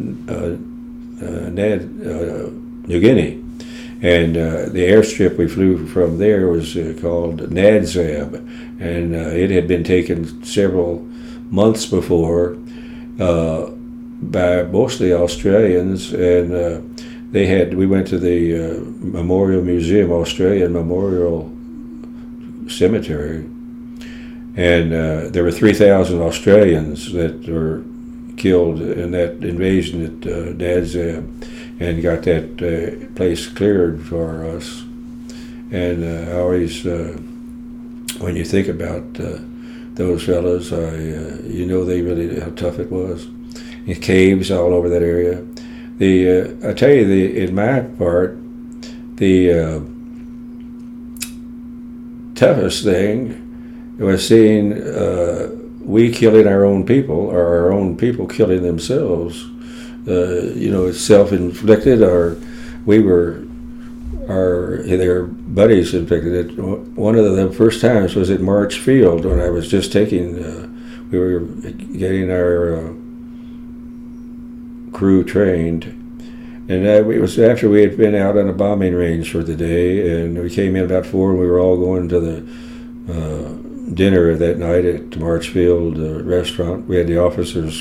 New Guinea. And the airstrip we flew from there was called Nadzab, and it had been taken several months before by mostly Australians, and we went to the Memorial Museum, Australian Memorial Cemetery, and there were 3,000 Australians that were killed in that invasion at Nadzab, and got that place cleared for us. And I always, when you think about those fellows, they really, how tough it was. In caves all over that area. I tell you, in my part, the toughest thing was seeing we killing our own people, or our own people killing themselves. It's self-inflicted, or their buddies inflicted it. One of the first times was at March Field when I was just we were getting our crew trained, and it was after we had been out on a bombing range for the day, and we came in about 4, and we were all going to the dinner that night at the March Field restaurant. We had the officers'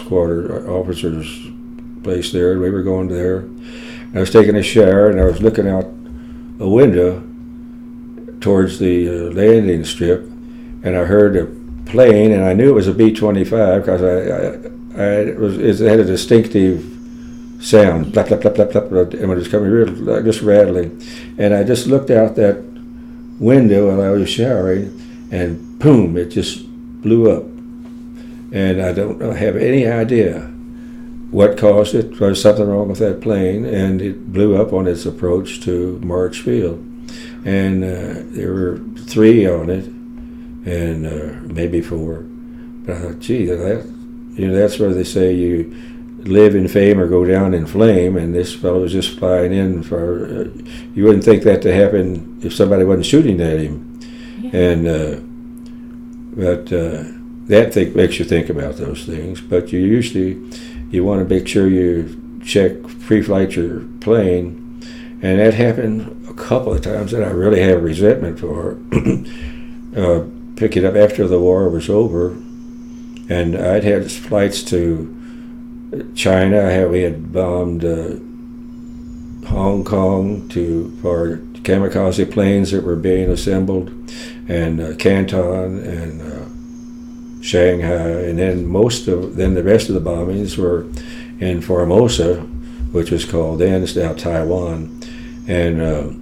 place there, and we were going there. And I was taking a shower, and I was looking out a window towards the landing strip, and I heard a plane, and I knew it was a B-25 because it had a distinctive sound, blap, blap, blap, blap, blap, blap, and when it was coming real, just rattling. And I just looked out that window while I was showering, and boom, it just blew up. And I don't have any idea what caused it. There was something wrong with that plane, and it blew up on its approach to March Field. And there were 3 on it, and maybe 4. But I thought, gee, that's where they say you live in fame or go down in flame, and this fellow was just flying in for, you wouldn't think that to happen if somebody wasn't shooting at him. Yeah. And that makes you think about those things, but you want to make sure you check pre-flight your plane, and that happened a couple of times that I really have resentment for. pick it up after the war was over, and I'd had flights to China. We had bombed Hong Kong for kamikaze planes that were being assembled, and Canton and Shanghai, and then the rest of the bombings were in Formosa, which was called then, it's now Taiwan, and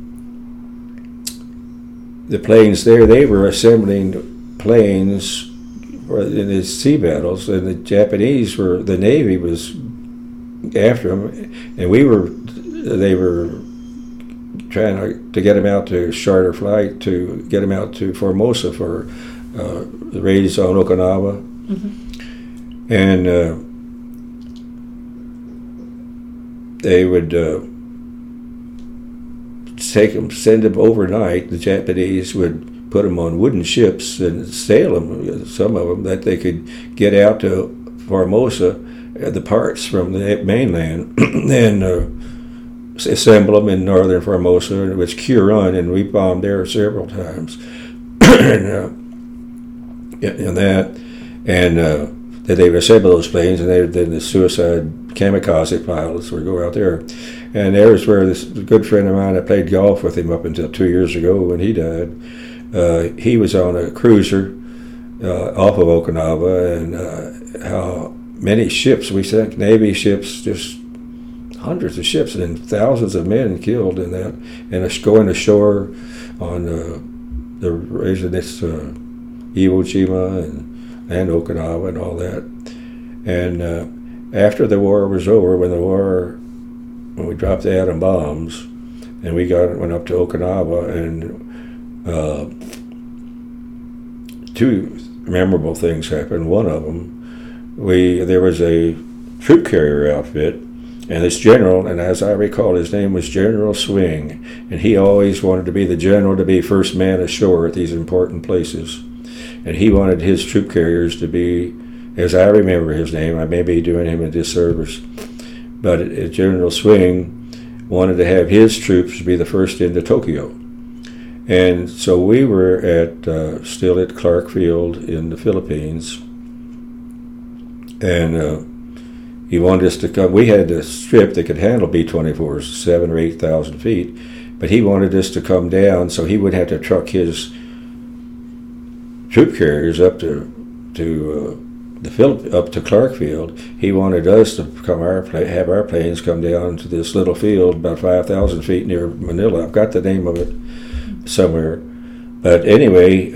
the planes there, they were assembling planes in the sea battles, and the the Navy was after them, and they were trying to get them out to charter flight to get them out to Formosa for the raids on Okinawa, and they would send them overnight. The Japanese would put them on wooden ships and sail them, some of them, that they could get out to Formosa, the parts from the mainland, and assemble them in northern Formosa, which Curon, and we bombed there several times. and then they would assemble those planes, and then the suicide kamikaze pilots would go out there. And there was where this good friend of mine, I played golf with him up until 2 years ago when he died. He was on a cruiser off of Okinawa, and how many ships we sent, Navy ships, just hundreds of ships, and thousands of men killed in that, and going ashore on the residence Iwo Jima and Okinawa and all that. And after the war was over, when we dropped the atom bombs, and went up to Okinawa, and two memorable things happened. One of them, there was a troop carrier outfit, and this general, and as I recall, his name was General Swing, and he always wanted to be the general, to be first man ashore at these important places. And he wanted his troop carriers to be, as I remember his name, I may be doing him a disservice, but General Swing wanted to have his troops be the first into Tokyo. And so we were still at Clark Field in the Philippines, and he wanted us to come. We had a strip that could handle B-24s, 7,000 or 8,000 feet, but he wanted us to come down, so he would have to truck his troop carriers up to Clark Field. He wanted us to have our planes come down to this little field about 5,000 feet near Manila. I've got the name of it somewhere, but anyway,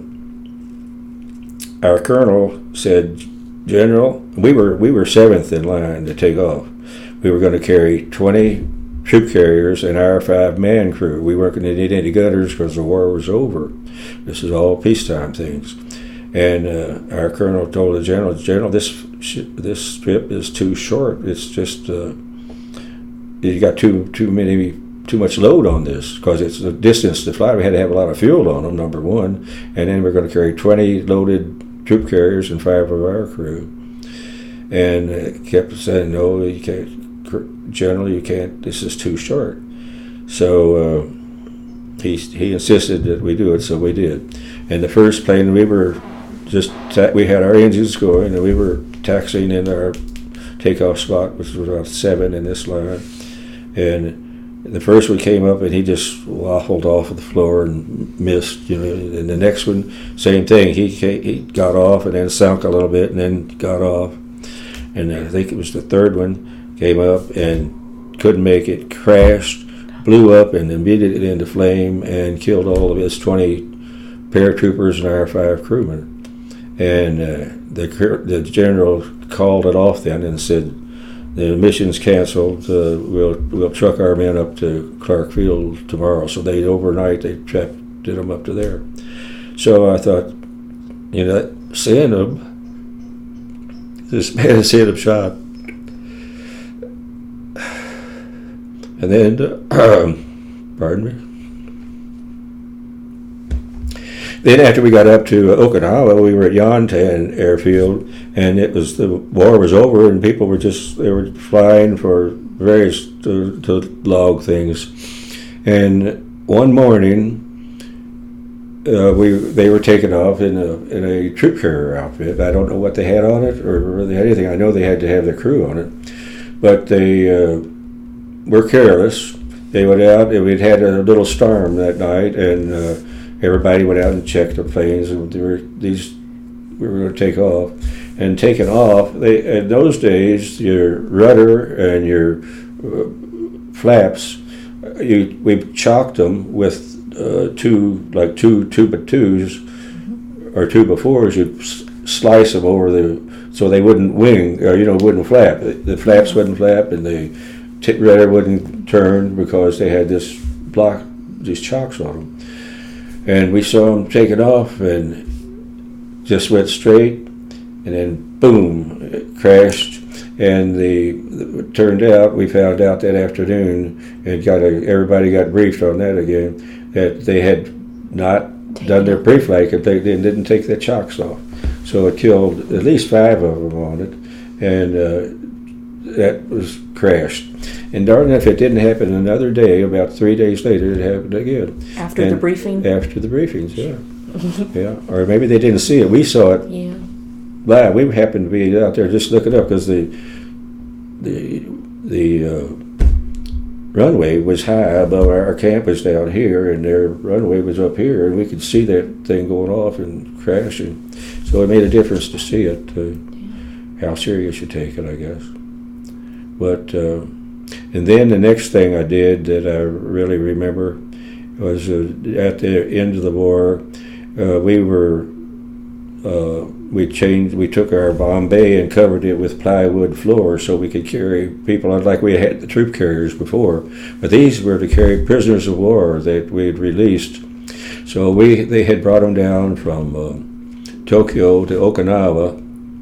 our colonel said, "General, we were seventh in line to take off. We were going to carry 20 troop carriers and our 5-man crew. We weren't going to need any gunners because the war was over. This is all peacetime things." And our colonel told the general, this strip is too short. It's just you got too much load on this, because it's the distance to fly. We had to have a lot of fuel on them, number one, and then we're going to carry 20 loaded troop carriers and 5 of our crew. And kept saying, "No, you can't, General. You can't. This is too short." So he insisted that we do it, so we did. And the first plane, we had our engines going, and we were taxiing in our takeoff spot, which was about 7 in this line. And the first one came up, and he just waffled off of the floor and missed, And the next one, same thing. He got off and then sunk a little bit and then got off. And I think it was the third one came up and couldn't make it, crashed, blew up, and immediately into flame and killed all of his 20 paratroopers and our 5 crewmen. And the general called it off then and said, "The mission's canceled. We'll truck our men up to Clark Field tomorrow." So overnight they did them up to there. So I thought, seeing them, this man seeing them shot, and then pardon me. Then after we got up to Okinawa, we were at Yontan Airfield, and the war was over, and people were they were flying for various to log things. And one morning, they were taken off in a troop carrier outfit. I don't know what they had on it or they had anything. I know they had to have their crew on it, but they were careless. They went out. We'd had a little storm that night, and everybody went out and checked the planes. And we were going to take off, and taking off. In those days, your rudder and your flaps, we chalked them with two 2x2s or 2x4s. You'd slice them over so they wouldn't wing, or wouldn't flap. The flaps wouldn't flap, and the rudder wouldn't turn because they had these chocks on them. And we saw them taking off and just went straight, and then boom, it crashed. And it turned out, we found out that afternoon, and everybody got briefed on that again, that they had not done their pre-flight, they didn't take their chocks off. So it killed at least 5 of them on it, and that was crashed. And darn if it didn't happen another day, about 3 days later, it happened again. After the briefing? After the briefings, yeah. Yeah, or maybe they didn't see it. We saw it. Yeah. But we happened to be out there just looking up because the runway was high above our campus down here, and their runway was up here, and we could see that thing going off and crashing. So it made a difference to see it, how serious you take it, I guess. But and then the next thing I did that I really remember was at the end of the war, we took our Bombay and covered it with plywood floor so we could carry people out like we had the troop carriers before. But these were to carry prisoners of war that we had released. So they had brought them down from Tokyo to Okinawa,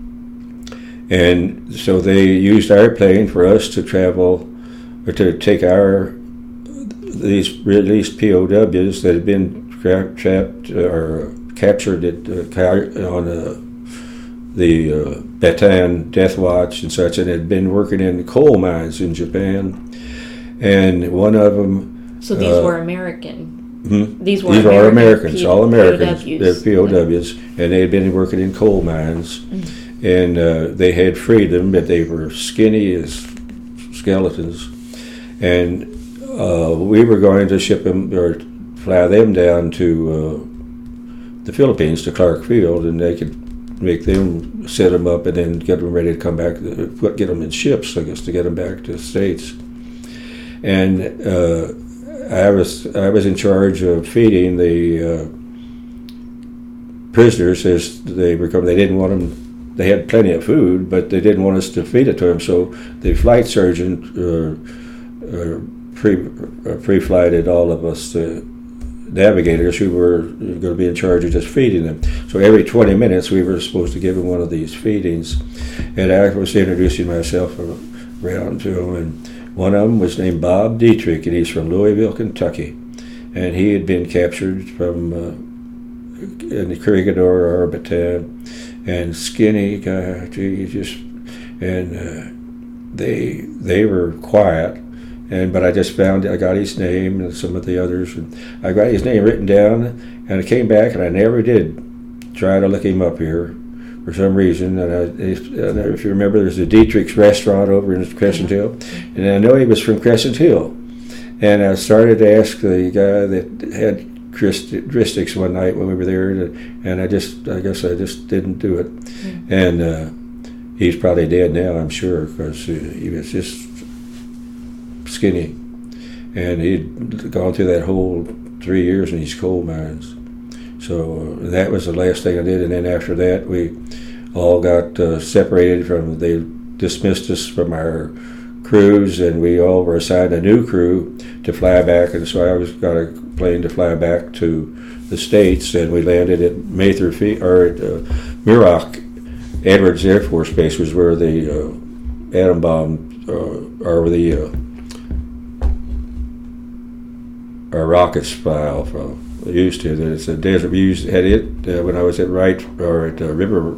and so they used our plane for us to travel, or to take these released POWs that had been trapped or captured on the Bataan Death Watch and such, and had been working in coal mines in Japan. And one of them. So these were American. Mm-hmm. These were Americans, all Americans. POWs. They're POWs, and they had been working in coal mines, and they had freed them, but they were skinny as skeletons, and we were going to ship them or fly them down to the Philippines, to Clark Field, and they could make them, set them up, and then get them ready to come back, get them in ships, I guess, to get them back to the States. And I was in charge of feeding the prisoners as they were coming. They didn't want them. They had plenty of food, but they didn't want us to feed it to them. So the flight sergeant pre-flighted all of us, navigators, who were going to be in charge of just feeding them. So every 20 minutes we were supposed to give them one of these feedings. And I was introducing myself around to them, and one of them was named Bob Dietrich, and he's from Louisville, Kentucky. And he had been captured from in the Corregidor or Bataan, and skinny guy, they were quiet. But I just I got his name and some of the others, and I got his name written down, and I came back, and I never did try to look him up here for some reason. And if you remember, there's a Dietrich's restaurant over in Crescent Hill, and I know he was from Crescent Hill. And I started to ask the guy that had Christics one night when we were there, and I guess I just didn't do it. And he's probably dead now, I'm sure, because he was just skinny, and he'd gone through that whole 3 years in these coal mines. So that was the last thing I did, and then after that we all got separated from. They dismissed us from our crews, and we all were assigned a new crew to fly back. And so I got a plane to fly back to the States, and we landed at Mather Field, or at Muroc Edwards Air Force Base, was where the atom bomb or the our rockets fly from. We used to. It's a desert. We had it when I was at Wright, or at River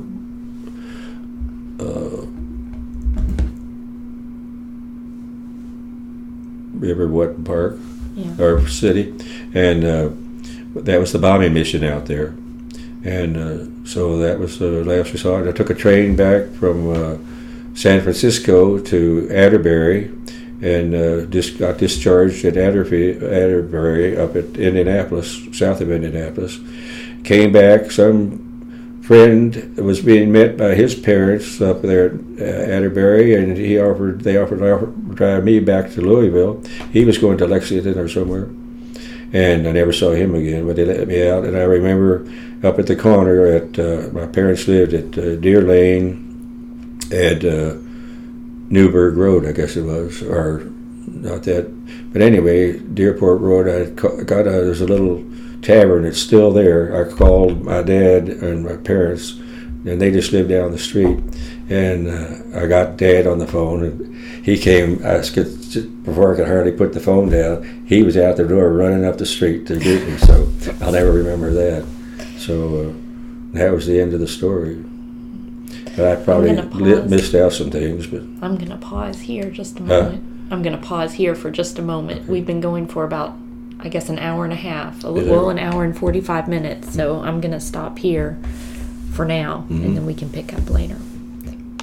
what park, or city, and that was the bombing mission out there. And so that was the last we saw it. I took a train back from San Francisco to Atterbury, and just got discharged at Atterbury up at Indianapolis, south of Indianapolis. Came back. Some friend was being met by his parents up there at Atterbury, and they offered to drive me back to Louisville. He was going to Lexington or somewhere, and I never saw him again. But they let me out, and I remember up at the corner at my parents lived at Deer Lane and Newburgh Road, I guess it was, or not that. But anyway, Deerport Road. There's a little tavern. It's still there. I called my dad and my parents, and they just lived down the street. And I got Dad on the phone, and he came. Before I could hardly put the phone down, he was out the door running up the street to greet me. So I'll never remember that. So that was the end of the story. But I probably missed out some things. But I'm going to pause here just a moment. I'm going to pause here for just a moment. We've been going for about, I guess, an hour and a half. An hour and 45 minutes. So I'm going to stop here for now, and then we can pick up later.